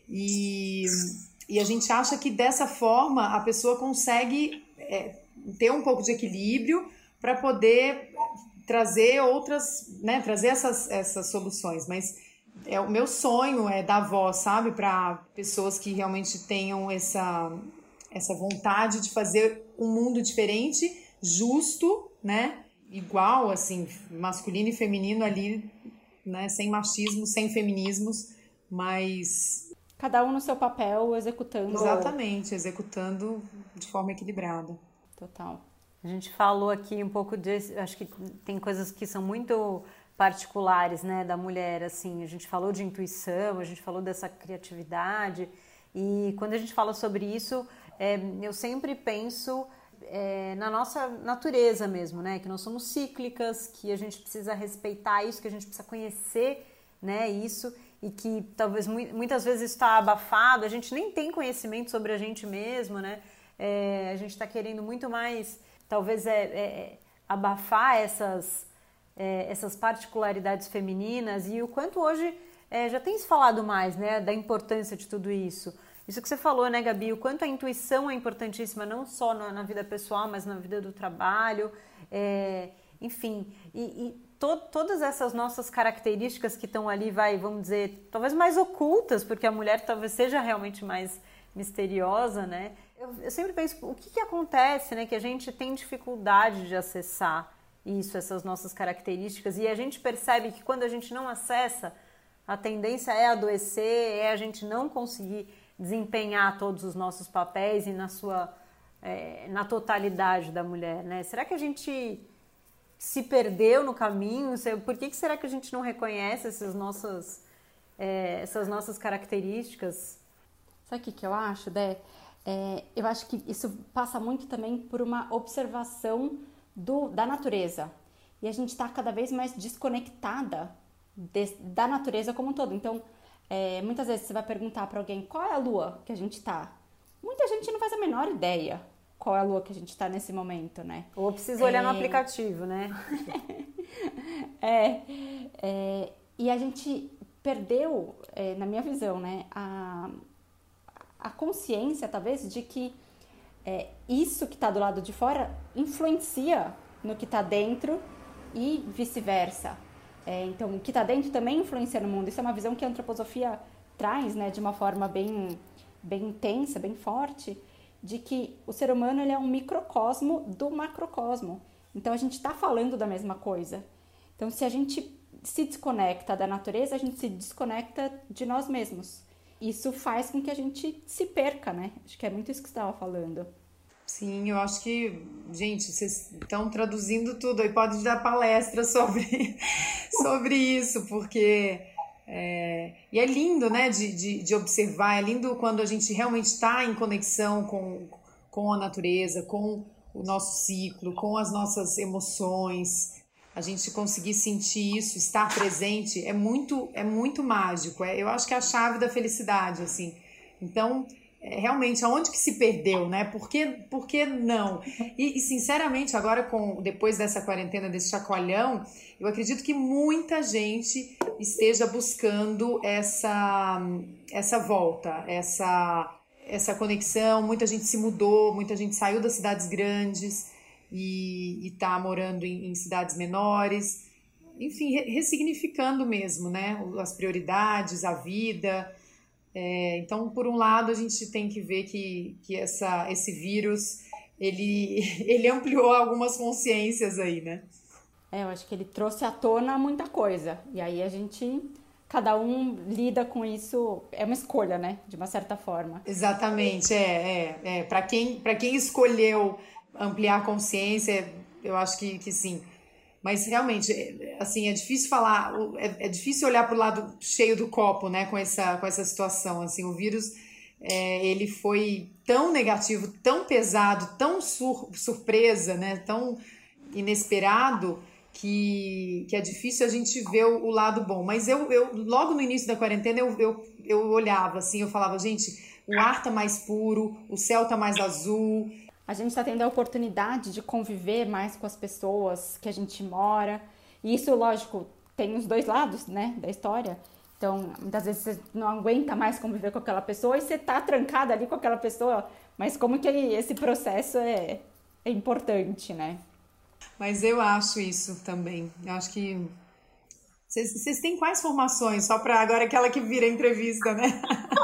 e, e a gente acha que dessa forma a pessoa consegue é, ter um pouco de equilíbrio para poder... trazer outras, né, trazer essas, essas soluções, mas é, o meu sonho é dar voz, sabe, para pessoas que realmente tenham essa, essa vontade de fazer um mundo diferente, justo, né, igual, assim, masculino e feminino ali, né, sem machismo, sem feminismos, mas... Cada um no seu papel, executando... Exatamente, executando de forma equilibrada. Total. A gente falou aqui um pouco de, acho que tem coisas que são muito particulares, né, da mulher, assim, a gente falou de intuição, a gente falou dessa criatividade, e quando a gente fala sobre isso, é, eu sempre penso é, na nossa natureza mesmo, né, que nós somos cíclicas, que a gente precisa respeitar isso, que a gente precisa conhecer, né, isso, e que talvez muitas vezes está abafado, a gente nem tem conhecimento sobre a gente mesmo, né, é, a gente está querendo muito mais... Talvez é, é abafar essas, é, essas particularidades femininas e o quanto hoje é, já tem se falado mais, né, da importância de tudo isso. Isso que você falou, né, Gabi, o quanto a intuição é importantíssima, não só na, na vida pessoal, mas na vida do trabalho, é, enfim, e, e to, todas essas nossas características que estão ali, vai, vamos dizer, talvez mais ocultas, porque a mulher talvez seja realmente mais misteriosa, né? Eu, eu sempre penso, o que, que acontece, né, que a gente tem dificuldade de acessar isso, essas nossas características, e a gente percebe que quando a gente não acessa, a tendência é adoecer, é a gente não conseguir desempenhar todos os nossos papéis e na sua, é, na totalidade da mulher, né? Será que a gente se perdeu no caminho? Por que, que será que a gente não reconhece essas nossas, é, essas nossas características? Sabe o que, que eu acho, Dé? É, eu acho que isso passa muito também por uma observação do, da natureza. E a gente está cada vez mais desconectada de, da natureza como um todo. Então, é, muitas vezes você vai perguntar para alguém qual é a lua que a gente está. Muita gente não faz a menor ideia qual é a lua que a gente está nesse momento, né? Ou precisa olhar é... no aplicativo, né? é, é, e a gente perdeu, é, na minha visão, né, a, a consciência, talvez, de que é, isso que está do lado de fora influencia no que está dentro e vice-versa. É, então, o que está dentro também influencia no mundo. Isso é uma visão que a antroposofia traz, né, de uma forma bem, bem intensa, bem forte, de que o ser humano ele é um microcosmo do macrocosmo. Então, a gente está falando da mesma coisa. Então, se a gente se desconecta da natureza, a gente se desconecta de nós mesmos. Isso faz com que a gente se perca, né? Acho que é muito isso que você estava falando. Sim, eu acho que, gente, vocês estão traduzindo tudo aí, pode dar palestra sobre, sobre isso, porque... É, e é lindo, né, de, de, de observar, é lindo quando a gente realmente está em conexão com, com a natureza, com o nosso ciclo, com as nossas emoções, a gente conseguir sentir isso, estar presente, é muito, é muito mágico, é, eu acho que é a chave da felicidade, assim. Então, é, realmente, aonde que se perdeu, né, por que, por que não? E, e, sinceramente, agora, com, depois dessa quarentena, desse chacoalhão, eu acredito que muita gente esteja buscando essa, essa volta, essa, essa conexão. Muita gente se mudou, muita gente saiu das cidades grandes e está morando em, em cidades menores. Enfim, re, ressignificando mesmo, né? As prioridades, a vida. É, então, por um lado, a gente tem que ver que, que essa, esse vírus ele, ele ampliou algumas consciências aí, né? É, eu acho que ele trouxe à tona muita coisa. E aí a gente, cada um lida com isso, é uma escolha, né? De uma certa forma. Exatamente, é. é, é. Para quem, para quem escolheu ampliar a consciência, eu acho que, que sim. Mas realmente, assim, é difícil falar, é, é difícil olhar para o lado cheio do copo, né? Com essa, com essa situação. Assim, o vírus, é, ele foi tão negativo, tão pesado, tão sur, surpresa, né? Tão inesperado, que, que é difícil a gente ver o, o lado bom. Mas eu, eu logo no início da quarentena, eu, eu, eu olhava assim, eu falava, gente, o ar tá mais puro, o céu tá mais azul. A gente está tendo a oportunidade de conviver mais com as pessoas que a gente mora. E isso, lógico, tem os dois lados, né, da história. Então, muitas vezes você não aguenta mais conviver com aquela pessoa e você tá trancada ali com aquela pessoa. Mas como que esse processo é, é importante, né? Mas eu acho isso também. Eu acho que... Vocês têm quais formações? Só para agora aquela que vira entrevista, né?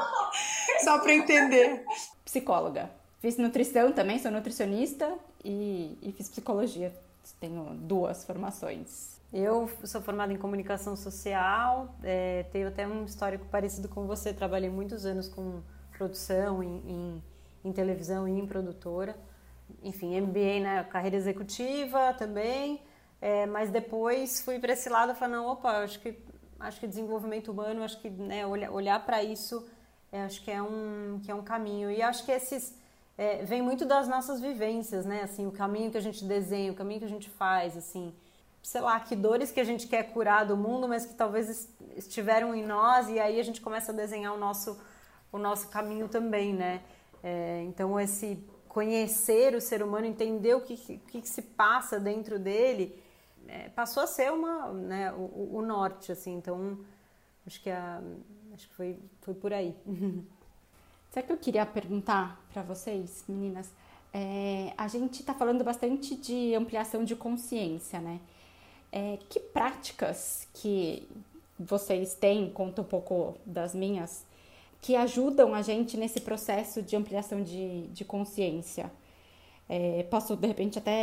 Só para entender. Psicóloga. Fiz nutrição também, sou nutricionista e, e fiz psicologia. Tenho duas formações. Eu sou formada em comunicação social, é, tenho até um histórico parecido com você. Trabalhei muitos anos com produção em, em, em televisão e em produtora. Enfim, M B A na carreira executiva também, é, mas depois fui para esse lado e falei, não, opa, acho que, acho que desenvolvimento humano, acho que, né, olhar, olhar para isso, é, acho que é, um, que é um caminho. E acho que esses, é, vem muito das nossas vivências, né, assim, o caminho que a gente desenha, o caminho que a gente faz, assim, sei lá, que dores que a gente quer curar do mundo, mas que talvez estiveram em nós, e aí a gente começa a desenhar o nosso, o nosso caminho também, né, é, então esse... conhecer o ser humano, entender o que, que, que se passa dentro dele, é, passou a ser uma, né, o, o norte, assim, então acho que, a, acho que foi, foi por aí. Sabe o que eu queria perguntar para vocês, meninas? É, a gente está falando bastante de ampliação de consciência, né? É, que práticas que vocês têm, conta um pouco das minhas, que ajudam a gente nesse processo de ampliação de, de consciência. É, posso, de repente, até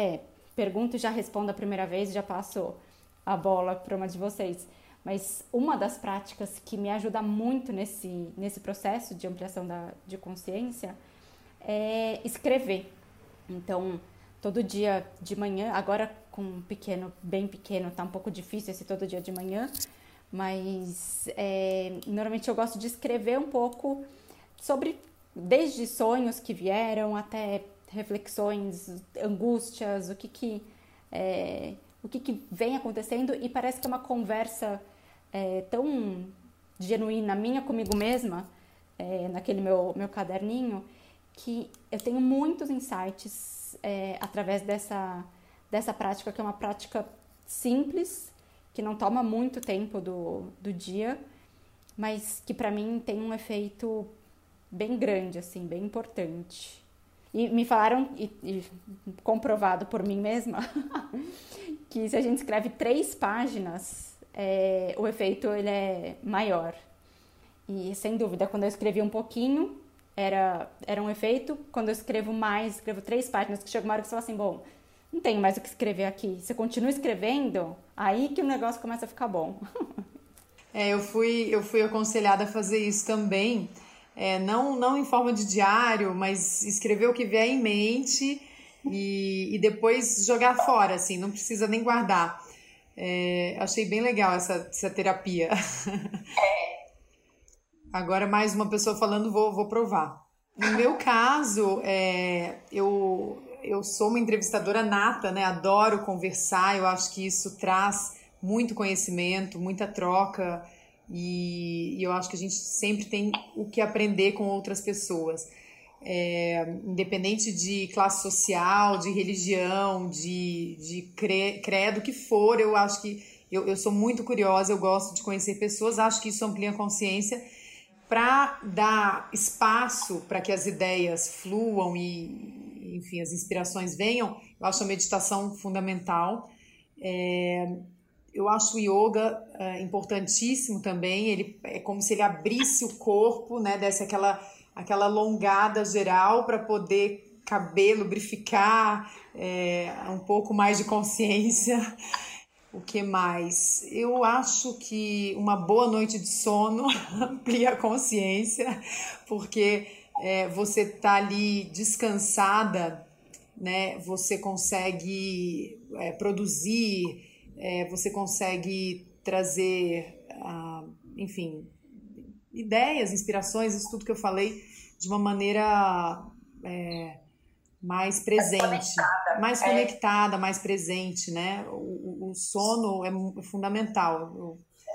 pergunto e já respondo a primeira vez, já passo a bola para uma de vocês. Mas uma das práticas que me ajuda muito nesse, nesse processo de ampliação da, de consciência é escrever. Então, todo dia de manhã, agora com um pequeno, bem pequeno, tá um pouco difícil esse todo dia de manhã, mas é, normalmente eu gosto de escrever um pouco sobre, desde sonhos que vieram até reflexões, angústias, o que que, é, o que, que vem acontecendo, e parece que é uma conversa é, tão genuína minha comigo mesma, é, naquele meu, meu caderninho, que eu tenho muitos insights é, através dessa, dessa prática, que é uma prática simples, que não toma muito tempo do, do dia, mas que para mim tem um efeito bem grande, assim, bem importante. E me falaram, e, e comprovado por mim mesma, que se a gente escreve três páginas, é, o efeito ele é maior. E sem dúvida, quando eu escrevi um pouquinho, era, era um efeito. Quando eu escrevo mais, escrevo três páginas, que chega uma hora que você fala assim, bom, não tenho mais o que escrever aqui. Você continua escrevendo, aí que o negócio começa a ficar bom. É, eu fui, eu fui aconselhada a fazer isso também, é, não, não em forma de diário, mas escrever o que vier em mente e, e depois jogar fora, assim, não precisa nem guardar. É, achei bem legal essa, essa terapia. Agora mais uma pessoa falando, vou, vou provar. No meu caso, é, eu, eu sou uma entrevistadora nata, né? Adoro conversar, eu acho que isso traz muito conhecimento, muita troca, e, e eu acho que a gente sempre tem o que aprender com outras pessoas. É, independente de classe social, de religião, de, de cre, credo que for, eu acho que eu, eu sou muito curiosa, eu gosto de conhecer pessoas, acho que isso amplia a consciência para dar espaço para que as ideias fluam e, enfim, as inspirações venham. Eu acho a meditação fundamental. É, eu acho o yoga é, importantíssimo também. Ele é como se ele abrisse o corpo, né, desse aquela aquela alongada geral para poder caber, lubrificar, é, um pouco mais de consciência. O que mais? Eu acho que uma boa noite de sono amplia a consciência, porque é, você tá ali descansada, né? Você consegue é, produzir, é, você consegue trazer, ah, enfim, ideias, inspirações, isso tudo que eu falei, de uma maneira é, mais presente, mais conectada, mais, conectada, é. mais presente, né? O, o sono é fundamental. Eu,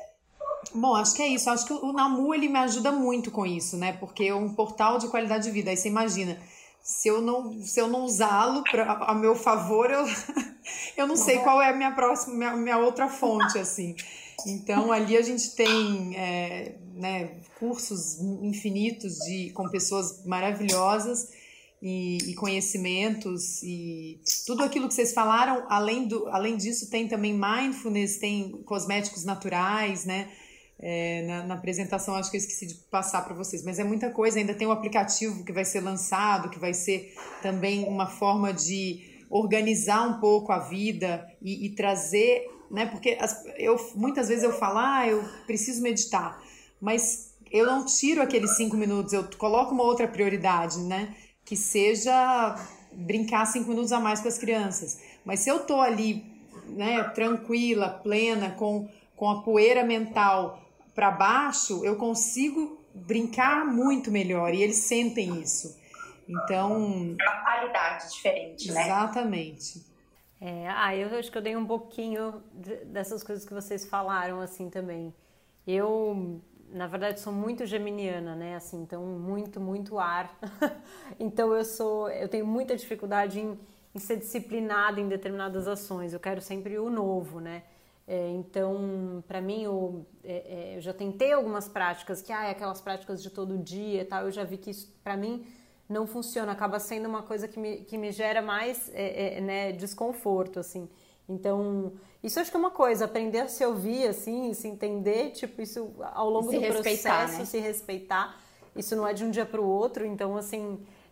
bom, acho que é isso. Acho que o Namu, ele me ajuda muito com isso, né? Porque é um portal de qualidade de vida. Aí você imagina, se eu não, se eu não usá-lo pra, a meu favor, eu, eu não sei qual é a minha próxima, minha, minha outra fonte, assim. Então, ali a gente tem é, né, cursos infinitos de, com pessoas maravilhosas e, e conhecimentos e tudo aquilo que vocês falaram. Além, do, além disso, tem também mindfulness, tem cosméticos naturais, né? É, na, na apresentação, acho que eu esqueci de passar para vocês, mas é muita coisa. Ainda tem o aplicativo que vai ser lançado, que vai ser também uma forma de organizar um pouco a vida e, e trazer... Né? Porque as, eu, muitas vezes eu falo, ah, eu preciso meditar, mas eu não tiro aqueles cinco minutos, eu coloco uma outra prioridade, né? Que seja brincar cinco minutos a mais com as crianças. Mas se eu tô ali, né, tranquila, plena, com, com a poeira mental para baixo, eu consigo brincar muito melhor, e eles sentem isso. Então... É uma qualidade diferente, né? Exatamente. É, ah, eu acho que eu dei um pouquinho dessas coisas que vocês falaram, assim, também. Eu, na verdade, sou muito geminiana, né, assim, então muito, muito ar. Então eu sou, eu tenho muita dificuldade em, em ser disciplinada em determinadas ações, eu quero sempre o novo, né. É, então, para mim, eu, é, é, eu já tentei algumas práticas, que, ah, é aquelas práticas de todo dia e tal, eu já vi que isso, para mim... não funciona, acaba sendo uma coisa que me, que me gera mais é, é, né, desconforto, assim. Então, isso acho que é uma coisa, aprender a se ouvir, assim, se entender, tipo, isso ao longo do processo, né? Se respeitar. Isso não é de um dia para o outro, então, assim,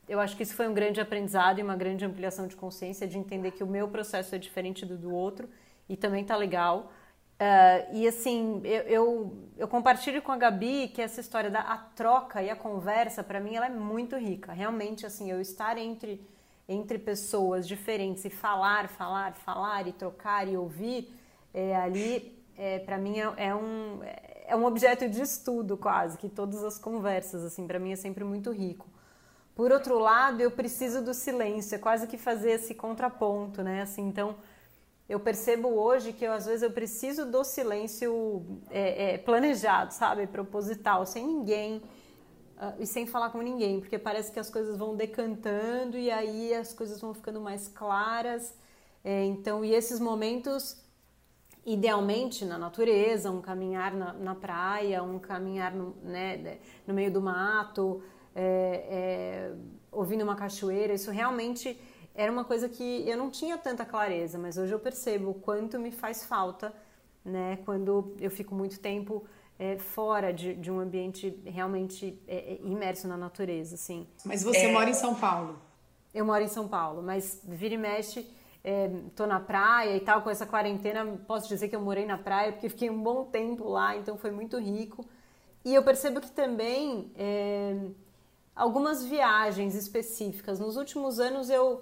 Eu acho que isso foi um grande aprendizado e uma grande ampliação de consciência, de entender que o meu processo é diferente do do outro e também tá legal. Uh, e assim, eu, eu, eu compartilho com a Gabi que essa história da a troca e a conversa, para mim, ela é muito rica. Realmente, assim, eu estar entre, entre pessoas diferentes e falar, falar, falar e trocar e ouvir, é, ali, é, para mim, é, é, um, é um objeto de estudo quase, que todas as conversas, assim, para mim é sempre muito rico. Por outro lado, eu preciso do silêncio, é quase que fazer esse contraponto, né? Assim, então, eu percebo hoje que eu, às vezes eu preciso do silêncio é, é, planejado, sabe? Proposital, sem ninguém uh, e sem falar com ninguém, porque parece que as coisas vão decantando e aí as coisas vão ficando mais claras. É, então, e esses momentos, idealmente na natureza, um caminhar na, na praia, um caminhar no, né, no meio do mato, É, é, ouvindo uma cachoeira, isso realmente era uma coisa que eu não tinha tanta clareza, mas hoje eu percebo o quanto me faz falta, né, quando eu fico muito tempo é, fora de, de um ambiente realmente é, imerso na natureza, assim. Mas você é... mora em São Paulo? Eu moro em São Paulo, mas vira e mexe, é, tô na praia e tal, com essa quarentena, posso dizer que eu morei na praia, porque fiquei um bom tempo lá, então foi muito rico. E eu percebo que também... É, algumas viagens específicas. Nos últimos anos eu,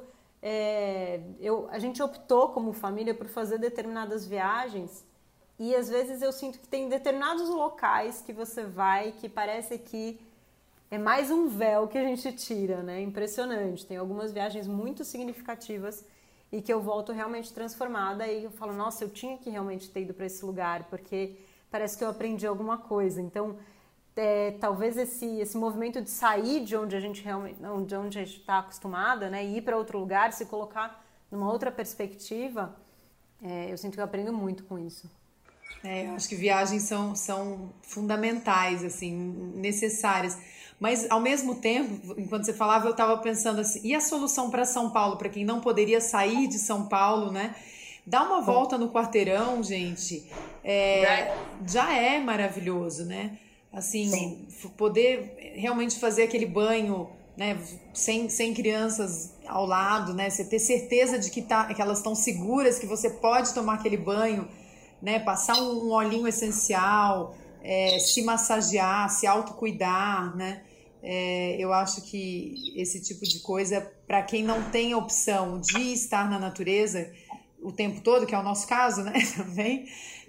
é, eu, a gente optou como família por fazer determinadas viagens e às vezes eu sinto que tem determinados locais que você vai que parece que é mais um véu que a gente tira, né? Impressionante. Tem algumas viagens muito significativas e que eu volto realmente transformada e eu falo, nossa, eu tinha que realmente ter ido para esse lugar porque parece que eu aprendi alguma coisa. Então, É, talvez esse, esse movimento de sair de onde a gente realmente, de onde a gente está acostumada, né, e ir para outro lugar, se colocar numa outra perspectiva, é, eu sinto que eu aprendo muito com isso. É, eu acho que viagens são, são fundamentais, assim, necessárias. Mas, ao mesmo tempo, enquanto você falava, eu estava pensando assim, e a solução para São Paulo, para quem não poderia sair de São Paulo, né? Dar uma volta no quarteirão, gente, é, já é maravilhoso, né? Assim, Sim. poder realmente fazer aquele banho, né, sem, sem crianças ao lado, né, você ter certeza de que, tá, que elas estão seguras, que você pode tomar aquele banho, né, passar um, um olhinho essencial, é, se massagear, se autocuidar, né, é, eu acho que esse tipo de coisa, para quem não tem a opção de estar na natureza o tempo todo, que é o nosso caso, né, também,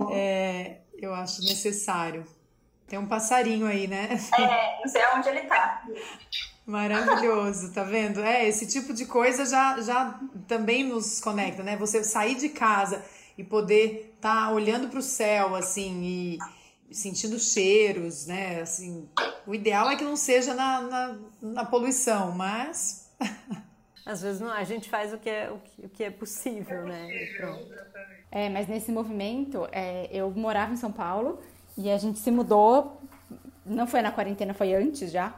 é, eu acho necessário. Tem um passarinho aí, né? É, não sei aonde ele tá. Maravilhoso, tá vendo? É, esse tipo de coisa já, já também nos conecta, né? Você sair de casa e poder estar tá olhando para o céu, assim, e sentindo cheiros, né? Assim, o ideal é que não seja na, na, na poluição, mas... Às vezes não, a gente faz o que é, o que, o que é possível, né? E pronto. É, mas nesse movimento, é, eu morava em São Paulo... E a gente se mudou, não foi na quarentena, foi antes já.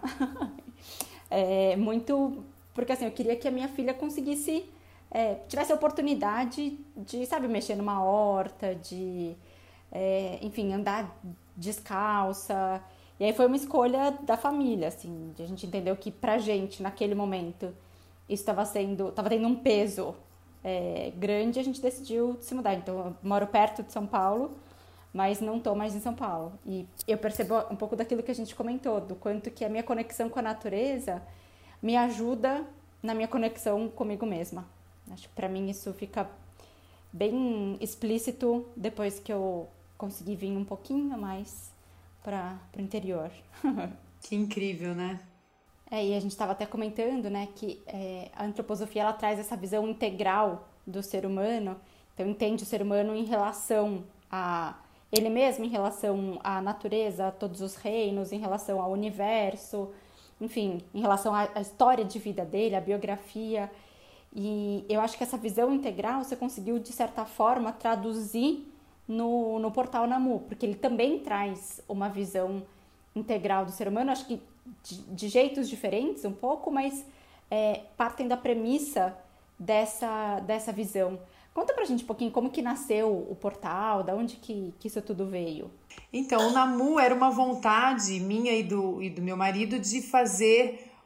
É, muito, porque assim, eu queria que a minha filha conseguisse, é, tivesse a oportunidade de, sabe, mexer numa horta, de, é, enfim, andar descalça. E aí foi uma escolha da família, assim, de a gente entendeu que pra gente, naquele momento, isso estava sendo, estava tendo um peso é, grande, e a gente decidiu se mudar. Então, eu moro perto de São Paulo, mas não estou mais em São Paulo. E eu percebo um pouco daquilo que a gente comentou, do quanto que a minha conexão com a natureza me ajuda na minha conexão comigo mesma. Acho que para mim isso fica bem explícito depois que eu consegui vir um pouquinho mais para o interior. Que incrível, né? É, e a gente estava até comentando, né, que é, a antroposofia ela traz essa visão integral do ser humano. Então, entende o ser humano em relação a ele mesmo, em relação à natureza, a todos os reinos, em relação ao universo, enfim, em relação à, à história de vida dele, à biografia. E eu acho que essa visão integral você conseguiu, de certa forma, traduzir no, no portal Namu, porque ele também traz uma visão integral do ser humano, acho que de, de jeitos diferentes um pouco, mas é, partem da premissa dessa, dessa visão. Conta pra gente um pouquinho como que nasceu o portal, da onde que, que isso tudo veio. Então, o Namu era uma vontade minha e do, e do meu marido de fazer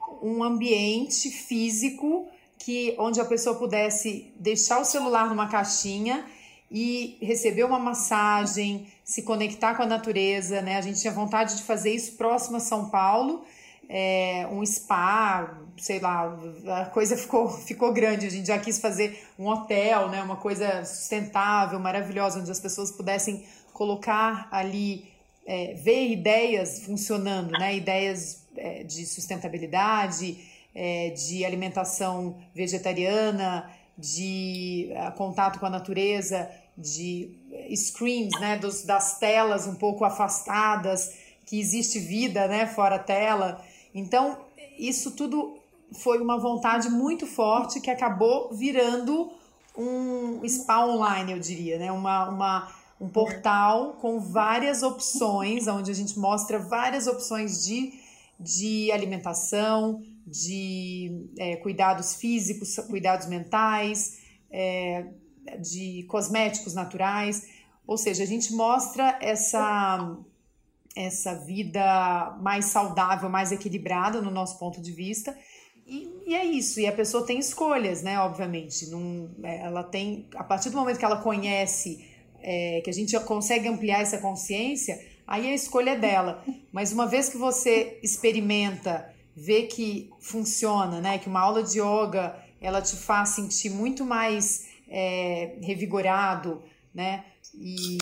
um ambiente físico que, onde a pessoa pudesse deixar o celular numa caixinha e receber uma massagem, se conectar com a natureza, né? A gente tinha vontade de fazer isso próximo a São Paulo, é, um spa, sei lá, a coisa ficou, ficou grande. A gente já quis fazer um hotel, né? Uma coisa sustentável, maravilhosa, onde as pessoas pudessem colocar ali, é, ver ideias funcionando, né? Ideias é, de sustentabilidade, é, de alimentação vegetariana, de uh, contato com a natureza, de screens, né, dos, das telas um pouco afastadas, que existe vida, né, fora a tela. Então, isso tudo foi uma vontade muito forte que acabou virando um spa online, eu diria, né, uma, uma, um portal com várias opções, onde a gente mostra várias opções de, de alimentação, de é, cuidados físicos, cuidados mentais, é, de cosméticos naturais. Ou seja, a gente mostra essa, essa vida mais saudável, mais equilibrada no nosso ponto de vista. E, e é isso, e a pessoa tem escolhas, né, obviamente. Não, ela tem, a partir do momento que ela conhece, é, que a gente consegue ampliar essa consciência, aí a escolha é dela. Mas uma vez que você experimenta, vê que funciona, né? Que uma aula de yoga ela te faz sentir muito mais é, revigorado, né? E,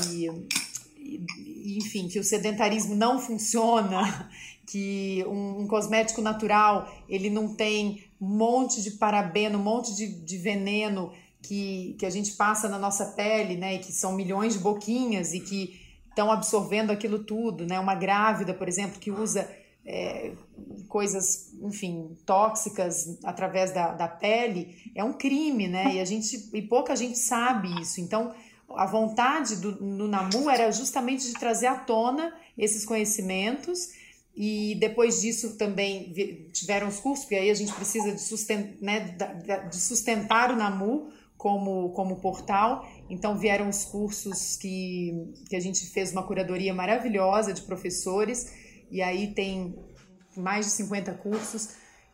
e, enfim, que o sedentarismo não funciona, que um, um cosmético natural ele não tem um monte de parabeno, um monte de, de veneno que, que a gente passa na nossa pele, né? E que são milhões de boquinhas e que estão absorvendo aquilo tudo, né? Uma grávida, por exemplo, que usa É, coisas, enfim, tóxicas através da, da pele, é um crime, né? E, a gente, e pouca gente sabe isso. Então, a vontade do, no Namu era justamente de trazer à tona esses conhecimentos, e depois disso também tiveram os cursos, porque aí a gente precisa de, susten, né, de sustentar o Namu como, como portal. Então, vieram os cursos que, que a gente fez uma curadoria maravilhosa de professores. E aí tem mais de cinquenta cursos.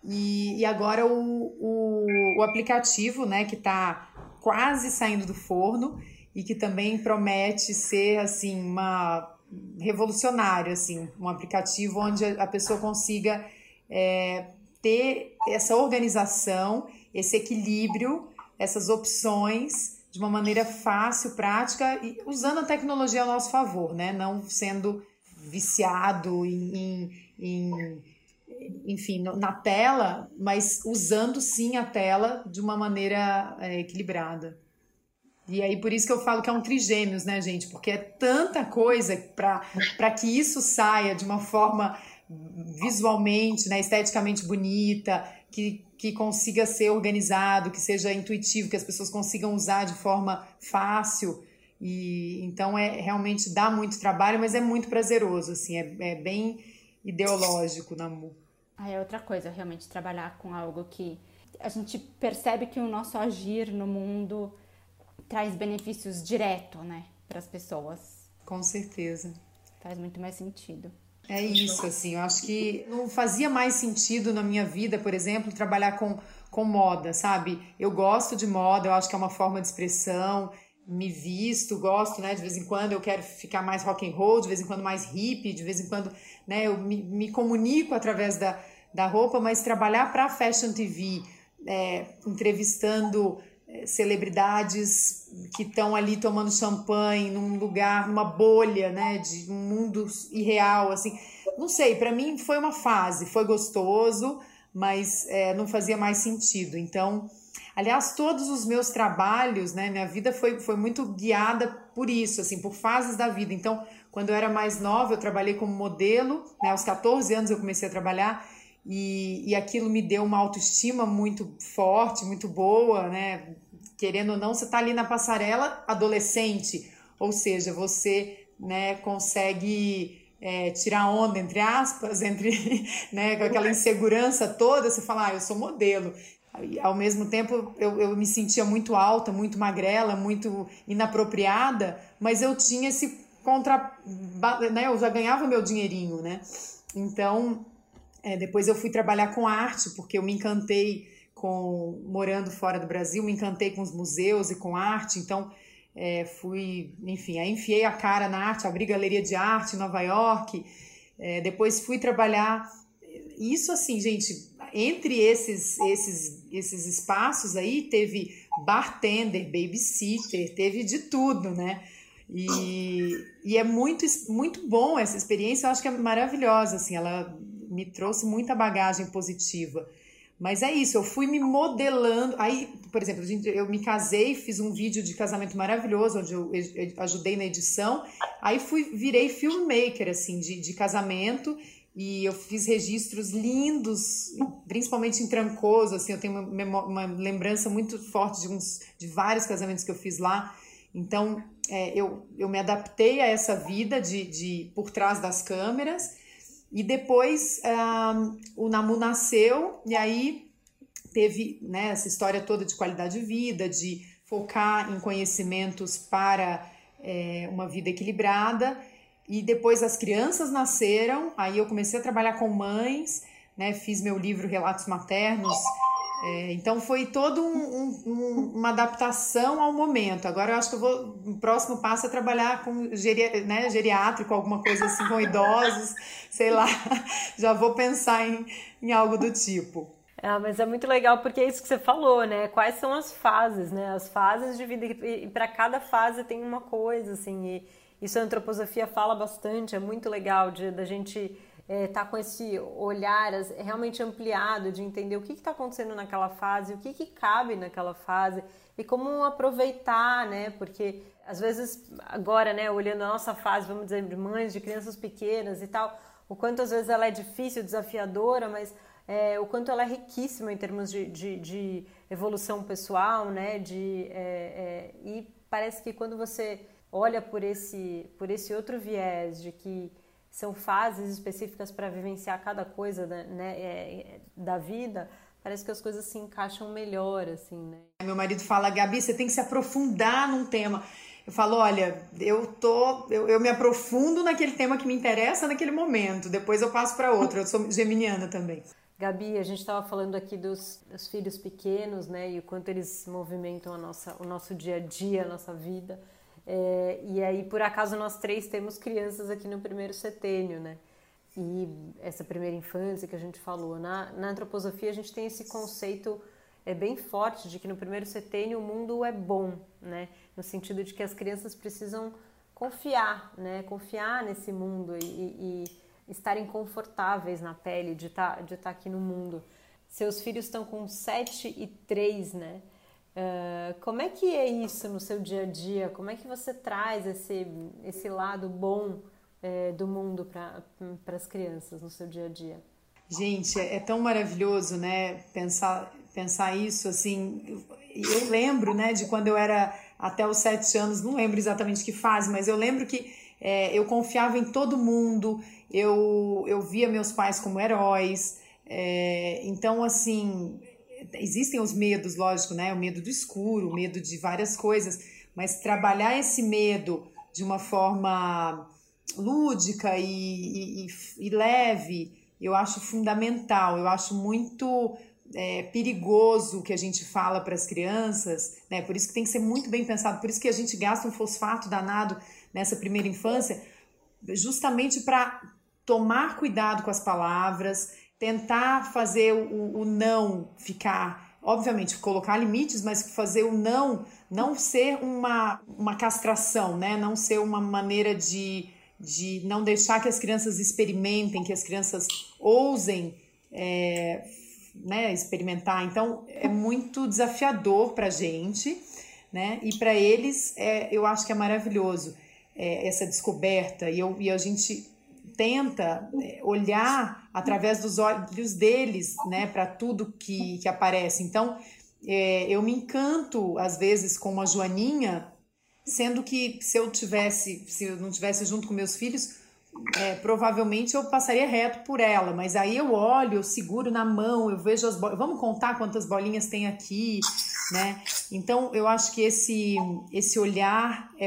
E, e agora o, o, o aplicativo, né, que está quase saindo do forno e que também promete ser assim, uma, revolucionário, assim, um aplicativo onde a pessoa consiga é, ter essa organização, esse equilíbrio, essas opções de uma maneira fácil, prática, e usando a tecnologia a nosso favor, né? Não sendo viciado em, em, em, enfim, na tela, mas usando sim a tela de uma maneira é, equilibrada. E aí por isso que eu falo que é um trigêmeos, né, gente? Porque é tanta coisa para que isso saia de uma forma visualmente, né, esteticamente bonita, que, que consiga ser organizado, que seja intuitivo, que as pessoas consigam usar de forma fácil. E então é realmente dá muito trabalho, mas é muito prazeroso, assim, é, é bem ideológico, Namu. Ah, é outra coisa, realmente trabalhar com algo que a gente percebe que o nosso agir no mundo traz benefícios direto, né, para as pessoas. Com certeza. Faz muito mais sentido. É isso, assim, eu acho que não fazia mais sentido na minha vida, por exemplo, trabalhar com, com moda, sabe? Eu gosto de moda, eu acho que é uma forma de expressão. Me visto, gosto, né, de vez em quando eu quero ficar mais rock and roll, de vez em quando mais hippie, de vez em quando, né, eu me, me comunico através da, da roupa, mas trabalhar para a Fashion T V, é, entrevistando é, celebridades que estão ali tomando champanhe num lugar, numa bolha, né, de um mundo irreal, assim, não sei, para mim foi uma fase, foi gostoso, mas é, não fazia mais sentido. Então, aliás, todos os meus trabalhos, né, minha vida foi, foi muito guiada por isso, assim, por fases da vida. Então, quando eu era mais nova, eu trabalhei como modelo, né, aos catorze anos eu comecei a trabalhar, e, e aquilo me deu uma autoestima muito forte, muito boa, né, querendo ou não, você está ali na passarela adolescente, ou seja, você, né, consegue é, tirar onda, entre aspas, entre, né, com aquela insegurança toda, você fala, ah, eu sou modelo. E, ao mesmo tempo, eu, eu me sentia muito alta, muito magrela, muito inapropriada, mas eu tinha esse contra... né, eu já ganhava meu dinheirinho, né? Então, É, depois eu fui trabalhar com arte, porque eu me encantei com, morando fora do Brasil, me encantei com os museus e com arte, então é, fui, enfim, aí enfiei a cara na arte, abri galeria de arte em Nova York, é, depois fui trabalhar, isso assim, gente, entre esses, esses, esses espaços aí, teve bartender, babysitter, teve de tudo, né? E, e é muito, muito bom essa experiência, eu acho que é maravilhosa, assim, ela me trouxe muita bagagem positiva. Mas é isso, eu fui me modelando. Aí, por exemplo, eu me casei, fiz um vídeo de casamento maravilhoso, onde eu ajudei na edição. Aí fui, virei filmmaker, assim, de, de casamento. E eu fiz registros lindos, principalmente em Trancoso, assim, eu tenho uma, uma lembrança muito forte de, uns, de vários casamentos que eu fiz lá. Então, é, eu, eu me adaptei a essa vida de, de por trás das câmeras. E depois um, o Namu nasceu e aí teve, né, essa história toda de qualidade de vida, de focar em conhecimentos para é, uma vida equilibrada. E depois as crianças nasceram, aí eu comecei a trabalhar com mães, né, fiz meu livro Relatos Maternos. É, então foi toda um, um, uma adaptação ao momento. Agora eu acho que eu vou, o próximo passo é trabalhar com geri, né, geriátrico, alguma coisa assim, com idosos, sei lá, já vou pensar em, em algo do tipo. Ah, mas é muito legal porque é isso que você falou, né? Quais são as fases, né? As fases de vida, e para cada fase tem uma coisa, assim, e isso a antroposofia fala bastante, é muito legal de, da gente... É, tá com esse olhar realmente ampliado de entender o que está acontecendo naquela fase, o que, que cabe naquela fase e como aproveitar, né? Porque às vezes agora, né, olhando a nossa fase, vamos dizer, de mães, de crianças pequenas e tal, o quanto às vezes ela é difícil, desafiadora, mas é, o quanto ela é riquíssima em termos de, de, de evolução pessoal, né? De, é, é, e parece que quando você olha por esse, por esse outro viés de que são fases específicas para vivenciar cada coisa, né, é, da vida, parece que as coisas se encaixam melhor, assim, né? Meu marido fala, Gabi, você tem que se aprofundar num tema. Eu falo, olha, eu, tô, eu, eu me aprofundo naquele tema que me interessa naquele momento, depois eu passo para outro, eu sou geminiana também. Gabi, a gente estava falando aqui dos, dos filhos pequenos, né, e o quanto eles movimentam a nossa, o nosso dia a dia, a nossa vida. É, e aí, por acaso, nós três temos crianças aqui no primeiro setênio, né? E essa primeira infância que a gente falou. Na, na antroposofia, a gente tem esse conceito é, bem forte de que no primeiro setênio o mundo é bom, né? No sentido de que as crianças precisam confiar, né? Confiar nesse mundo e, e, e estarem confortáveis na pele de tá, de tá aqui no mundo. Seus filhos estão com sete e três, né? Uh, como é que é isso no seu dia a dia? Como é que você traz esse, esse lado bom é, do mundo para as crianças no seu dia a dia? Gente, é, é tão maravilhoso, né, pensar, pensar isso, assim, eu lembro, né, de quando eu era até os sete anos, não lembro exatamente que fase, mas eu lembro que é, eu confiava em todo mundo, eu, eu via meus pais como heróis, é, então, assim... Existem os medos, lógico, né? O medo do escuro, o medo de várias coisas, mas trabalhar esse medo de uma forma lúdica e, e, e leve, eu acho fundamental, eu acho muito é, perigoso o que a gente fala para as crianças, né? Por isso que tem que ser muito bem pensado, por isso que a gente gasta um fosfato danado nessa primeira infância, justamente para tomar cuidado com as palavras, tentar fazer o, o não ficar, obviamente, colocar limites, mas fazer o não, não ser uma, uma castração, né? Não ser uma maneira de, de não deixar que as crianças experimentem, que as crianças ousem é, né, experimentar. Então, é muito desafiador para a gente, né? E para eles, é, eu acho que é maravilhoso é, essa descoberta. E, eu, e a gente... tenta olhar através dos olhos deles, né, para tudo que, que aparece. Então, é, eu me encanto, às vezes, com uma Joaninha, sendo que se eu tivesse, se eu não tivesse junto com meus filhos, é, provavelmente eu passaria reto por ela, mas aí eu olho, eu seguro na mão, eu vejo as bolinhas, vamos contar quantas bolinhas tem aqui, né? Então, eu acho que esse, esse olhar é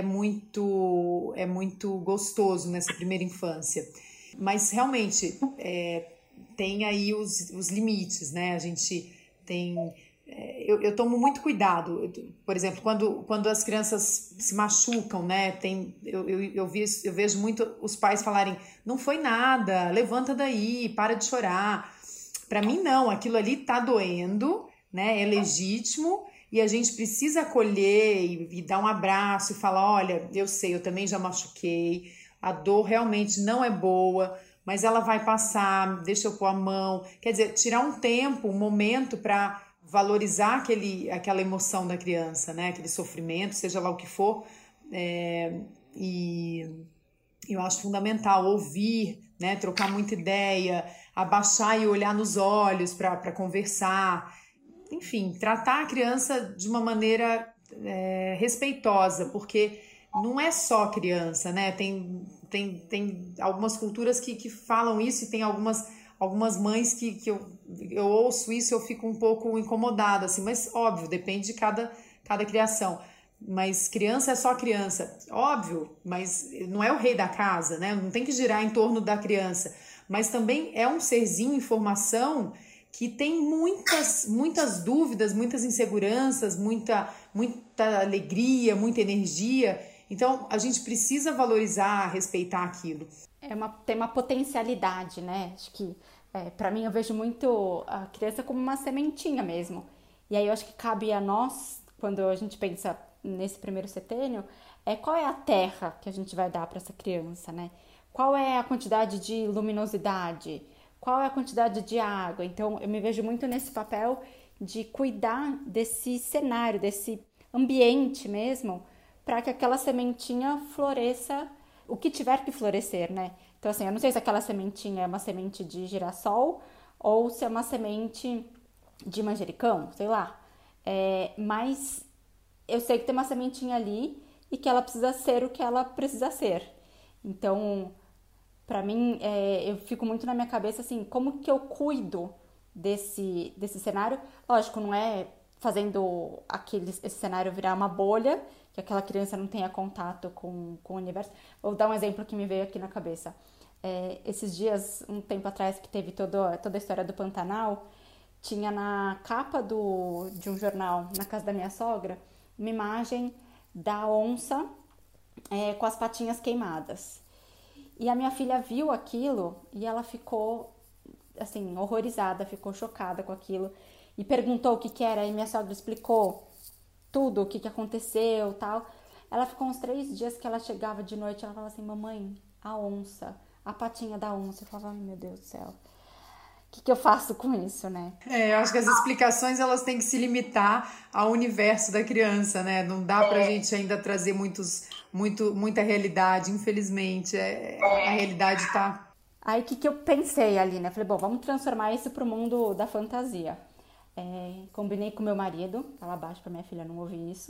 muito, é muito gostoso nessa primeira infância. Mas, realmente, é, tem aí os, os limites, né? A gente tem... Eu, eu tomo muito cuidado, por exemplo, quando, quando as crianças se machucam, né? Tem, eu, eu, eu, vi, eu vejo muito os pais falarem, não foi nada, levanta daí, para de chorar. Para mim, não, aquilo ali tá doendo, né? É legítimo e a gente precisa acolher e, e dar um abraço e falar, olha, eu sei, eu também já machuquei, a dor realmente não é boa, mas ela vai passar, deixa eu pôr a mão. Quer dizer, tirar um tempo, um momento para valorizar aquele, aquela emoção da criança, né? Aquele sofrimento, seja lá o que for. É, e eu acho fundamental ouvir, né? Trocar muita ideia, abaixar e olhar nos olhos para conversar. Enfim, tratar a criança de uma maneira é, respeitosa, porque não é só criança, né? Tem, tem, tem algumas culturas que, que falam isso e tem algumas... Algumas mães que, que eu, eu ouço isso e eu fico um pouco incomodada, assim, mas óbvio, depende de cada, cada criação. Mas criança é só criança, óbvio, mas não é o rei da casa, né? Não tem que girar em torno da criança. Mas também é um serzinho em formação que tem muitas, muitas dúvidas, muitas inseguranças, muita, muita alegria, muita energia. Então, a gente precisa valorizar, respeitar aquilo. É uma, tem uma potencialidade, né? Acho que, é, para mim, eu vejo muito a criança como uma sementinha mesmo. E aí eu acho que cabe a nós, quando a gente pensa nesse primeiro setênio, é qual é a terra que a gente vai dar para essa criança, né? Qual é a quantidade de luminosidade? Qual é a quantidade de água? Então, eu me vejo muito nesse papel de cuidar desse cenário, desse ambiente mesmo, para que aquela sementinha floresça o que tiver que florescer, né? Então, assim, eu não sei se aquela sementinha é uma semente de girassol ou se é uma semente de manjericão, sei lá. É, mas eu sei que tem uma sementinha ali e que ela precisa ser o que ela precisa ser. Então, pra mim, é, eu fico muito na minha cabeça, assim, como que eu cuido desse, desse cenário? Lógico, não é fazendo aquele, esse cenário virar uma bolha, que aquela criança não tenha contato com, com o universo. Vou dar um exemplo que me veio aqui na cabeça. É, esses dias, um tempo atrás, que teve todo, toda a história do Pantanal, tinha na capa do, de um jornal, na casa da minha sogra, uma imagem da onça é, com as patinhas queimadas. E a minha filha viu aquilo e ela ficou, assim, horrorizada, ficou chocada com aquilo. E perguntou o que que era, e minha sogra explicou tudo, o que que aconteceu e tal. Ela ficou uns três dias que ela chegava de noite, ela falava assim, mamãe, a onça, a patinha da onça. Eu falava, ai meu Deus do céu, o que que eu faço com isso, né? É, eu acho que as explicações, elas têm que se limitar ao universo da criança, né? Não dá pra é. gente ainda trazer muitos, muito, muita realidade, infelizmente. É, a realidade tá... Aí o que que eu pensei ali, né? Falei, bom, vamos transformar isso pro mundo da fantasia. É, combinei com meu marido, fala abaixo pra minha filha não ouvir isso,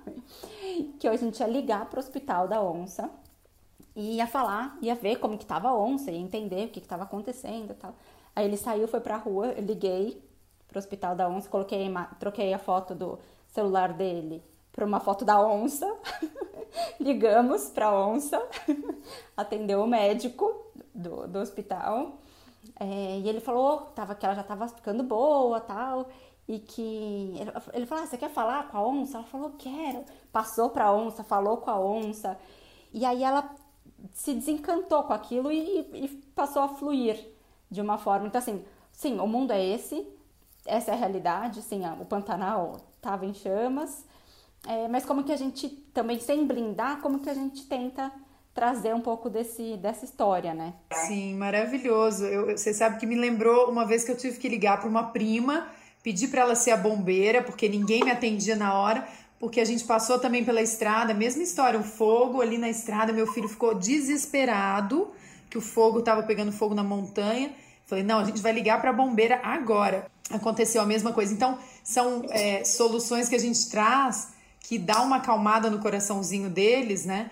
que hoje a gente ia ligar pro hospital da onça e ia falar, ia ver como que tava a onça, ia entender o que que tava acontecendo e tal. Aí ele saiu, foi pra rua, eu liguei pro hospital da onça, coloquei, troquei a foto do celular dele pra uma foto da onça, ligamos pra onça, atendeu o médico do, do hospital. É, e ele falou tava, que ela já tava ficando boa, tal, e que... Ele, ele falou, ah, você quer falar com a onça? Ela falou, quero. Passou pra onça, falou com a onça. E aí ela se desencantou com aquilo e, e passou a fluir de uma forma. Então, assim, sim, o mundo é esse, essa é a realidade, sim, o Pantanal tava em chamas, é, mas como que a gente, também sem blindar, como que a gente tenta trazer um pouco desse, dessa história, né? Sim, maravilhoso. Eu, você sabe que me lembrou uma vez que eu tive que ligar para uma prima, pedir para ela ser a bombeira, porque ninguém me atendia na hora, porque a gente passou também pela estrada, mesma história, um fogo ali na estrada, meu filho ficou desesperado, que o fogo estava pegando fogo na montanha. Falei, não, a gente vai ligar para a bombeira agora. Aconteceu a mesma coisa. Então, são é, soluções que a gente traz que dá uma acalmada no coraçãozinho deles, né?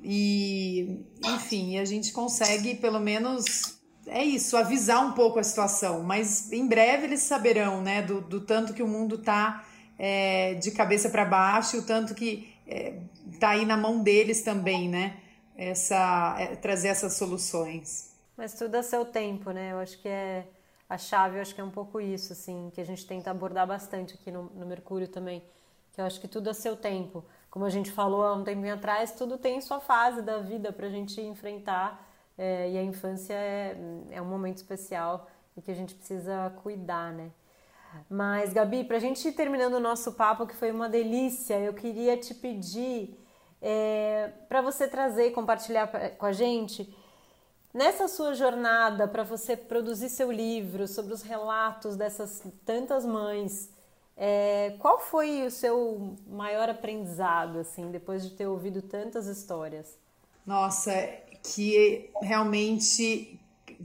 E, enfim, a gente consegue, pelo menos, é isso, avisar um pouco a situação. Mas em breve eles saberão, né, do, do tanto que o mundo tá é, de cabeça para baixo, o tanto que é, tá aí na mão deles também, né, essa, é, trazer essas soluções. Mas tudo a seu tempo, né? Eu acho que é a chave, eu acho que é um pouco isso, assim, que a gente tenta abordar bastante aqui no, no Mercúrio também, que eu acho que tudo a seu tempo. Como a gente falou há um tempinho atrás, tudo tem sua fase da vida pra gente enfrentar, é, e a infância é, é um momento especial e que a gente precisa cuidar, né? Mas, Gabi, pra gente ir terminando o nosso papo, que foi uma delícia, eu queria te pedir é, para você trazer e compartilhar com a gente, nessa sua jornada para você produzir seu livro, sobre os relatos dessas tantas mães, é, qual foi o seu maior aprendizado, assim, depois de ter ouvido tantas histórias? Nossa, que realmente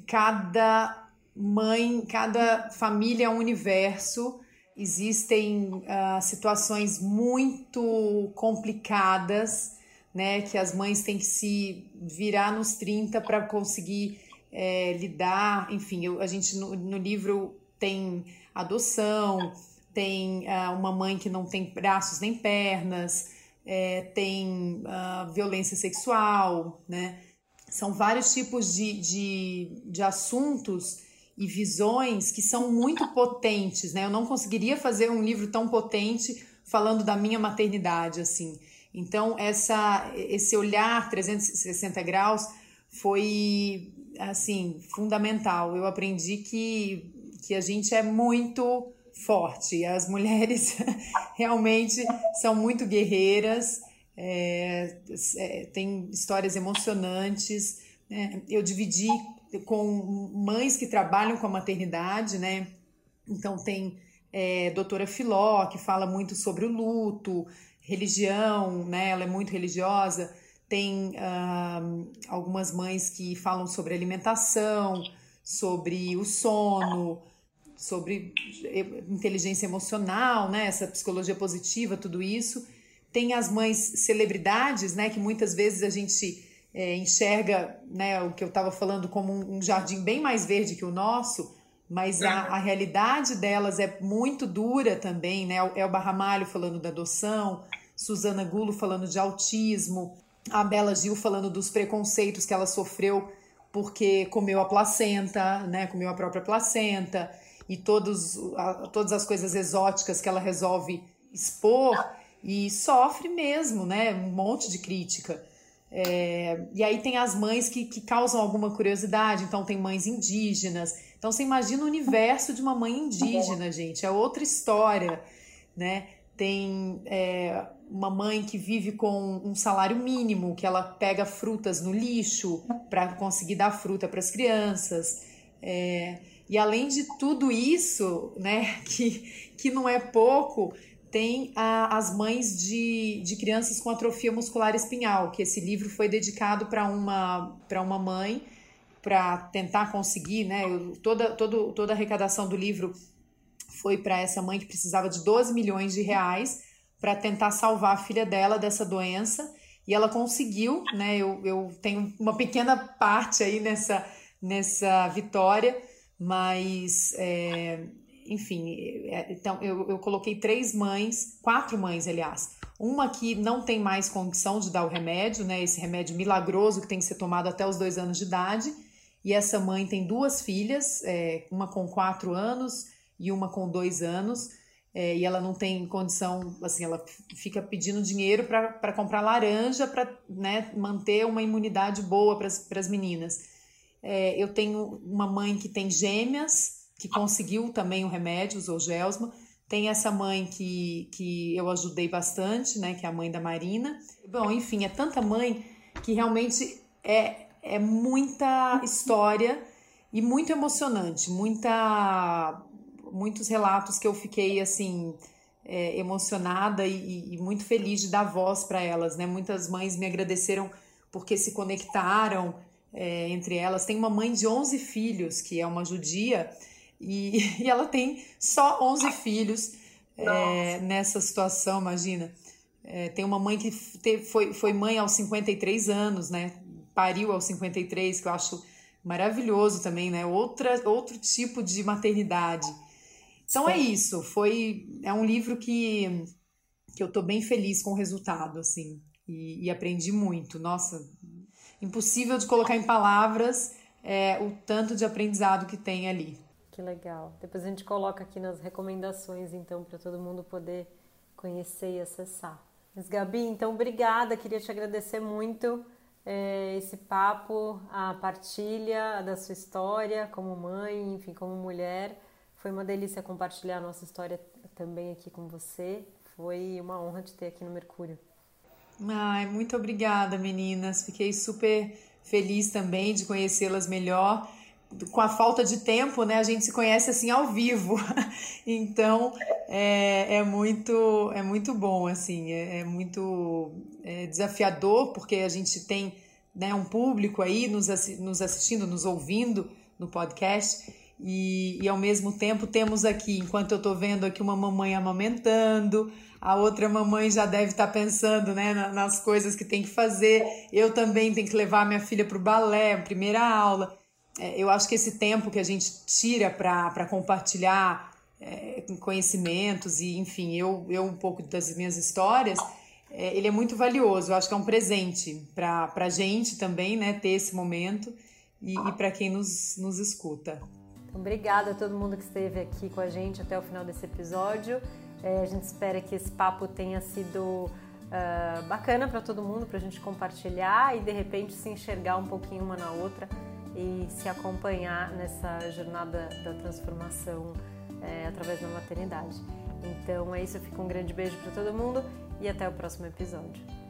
cada mãe, cada família é um universo. Existem uh, situações muito complicadas, né, que as mães têm que se virar nos trinta para conseguir é, lidar. Enfim, eu, a gente no, no livro tem adoção, tem uh, uma mãe que não tem braços nem pernas, é, tem uh, violência sexual, né? São vários tipos de, de, de assuntos e visões que são muito potentes, né? Eu não conseguiria fazer um livro tão potente falando da minha maternidade, assim. Então, essa, esse olhar trezentos e sessenta graus foi, assim, fundamental. Eu aprendi que, que a gente é muito forte. As mulheres realmente são muito guerreiras, é, é, tem histórias emocionantes, né? Eu dividi com mães que trabalham com a maternidade, né? Então tem é, doutora Filó, que fala muito sobre o luto, religião, né? Ela é muito religiosa. Tem uh, algumas mães que falam sobre alimentação, sobre o sono, sobre inteligência emocional, né? Essa psicologia positiva, tudo isso. Tem as mães celebridades, né? Que muitas vezes a gente é, enxerga, né, o que eu estava falando como um, um jardim bem mais verde que o nosso, mas a, a realidade delas é muito dura também, né? Elba Ramalho falando da adoção, Suzana Gulo falando de autismo, a Bela Gil falando dos preconceitos que ela sofreu porque comeu a placenta, né? Comeu a própria placenta, e todos, a, todas as coisas exóticas que ela resolve expor, e sofre mesmo, né? Um monte de crítica. É, e aí tem as mães que, que causam alguma curiosidade, então tem mães indígenas. Então você imagina o universo de uma mãe indígena, gente, é outra história, né? Tem é, uma mãe que vive com um salário mínimo, que ela pega frutas no lixo para conseguir dar fruta para as crianças. É, e além de tudo isso, né, que, que não é pouco, tem a, as mães de, de crianças com atrofia muscular espinhal, que esse livro foi dedicado para uma, para uma mãe, para tentar conseguir, né? Eu, toda, todo, toda a arrecadação do livro foi para essa mãe que precisava de doze milhões de reais para tentar salvar a filha dela dessa doença, e ela conseguiu, né? Eu, eu tenho uma pequena parte aí nessa, nessa vitória, mas... É, enfim, então eu, eu coloquei três mães, quatro mães, aliás. Uma que não tem mais condição de dar o remédio, né? Esse remédio milagroso que tem que ser tomado até os dois anos de idade. E essa mãe tem duas filhas, é, uma com quatro anos e uma com dois anos. É, e ela não tem condição, assim, ela fica pedindo dinheiro para comprar laranja para, né, manter uma imunidade boa para as meninas. É, eu tenho uma mãe que tem gêmeas, que conseguiu também o remédio, usou Gelsma. Tem essa mãe que, que eu ajudei bastante, né, que é a mãe da Marina. Bom, enfim, é tanta mãe que realmente é, é muita história e muito emocionante, muita, muitos relatos que eu fiquei, assim, é, emocionada e, e muito feliz de dar voz para elas, né? Muitas mães me agradeceram porque se conectaram é, entre elas. Tem uma mãe de onze filhos, que é uma judia, E, e ela tem só onze filhos é, nessa situação, imagina. É, tem uma mãe que teve, foi, foi mãe aos cinquenta e três anos, né? Pariu aos cinquenta e três, que eu acho maravilhoso também, né? Outra, outro tipo de maternidade. Então é isso, foi, é um livro que, que eu tô bem feliz com o resultado, assim, e, e aprendi muito. Nossa, impossível de colocar em palavras é, o tanto de aprendizado que tem ali. Que legal. Depois a gente coloca aqui nas recomendações, então, para todo mundo poder conhecer e acessar. Mas, Gabi, então, obrigada. Queria te agradecer muito é, esse papo, a partilha da sua história como mãe, enfim, como mulher. Foi uma delícia compartilhar a nossa história também aqui com você. Foi uma honra te ter aqui no Mercúrio. Ai, muito obrigada, meninas. Fiquei super feliz também de conhecê-las melhor. Com a falta de tempo, né, a gente se conhece assim ao vivo. Então, é, é, muito, é muito bom, assim, é, é muito é, desafiador, porque a gente tem, né, um público aí nos, nos assistindo, nos ouvindo no podcast. E, e ao mesmo tempo temos aqui, enquanto eu estou vendo aqui uma mamãe amamentando, a outra mamãe já deve estar pensando, né, nas coisas que tem que fazer. Eu também tenho que levar minha filha para o balé, primeira aula. É, eu acho que esse tempo que a gente tira para compartilhar é, conhecimentos e, enfim, eu, eu um pouco das minhas histórias, é, ele é muito valioso. Eu acho que é um presente para a gente também, né, ter esse momento e, e para quem nos, nos escuta. Obrigada a todo mundo que esteve aqui com a gente até o final desse episódio. É, a gente espera que esse papo tenha sido uh, bacana para todo mundo, para a gente compartilhar e de repente se enxergar um pouquinho uma na outra e se acompanhar nessa jornada da transformação é, através da maternidade. Então é isso, fica um grande beijo para todo mundo e até o próximo episódio.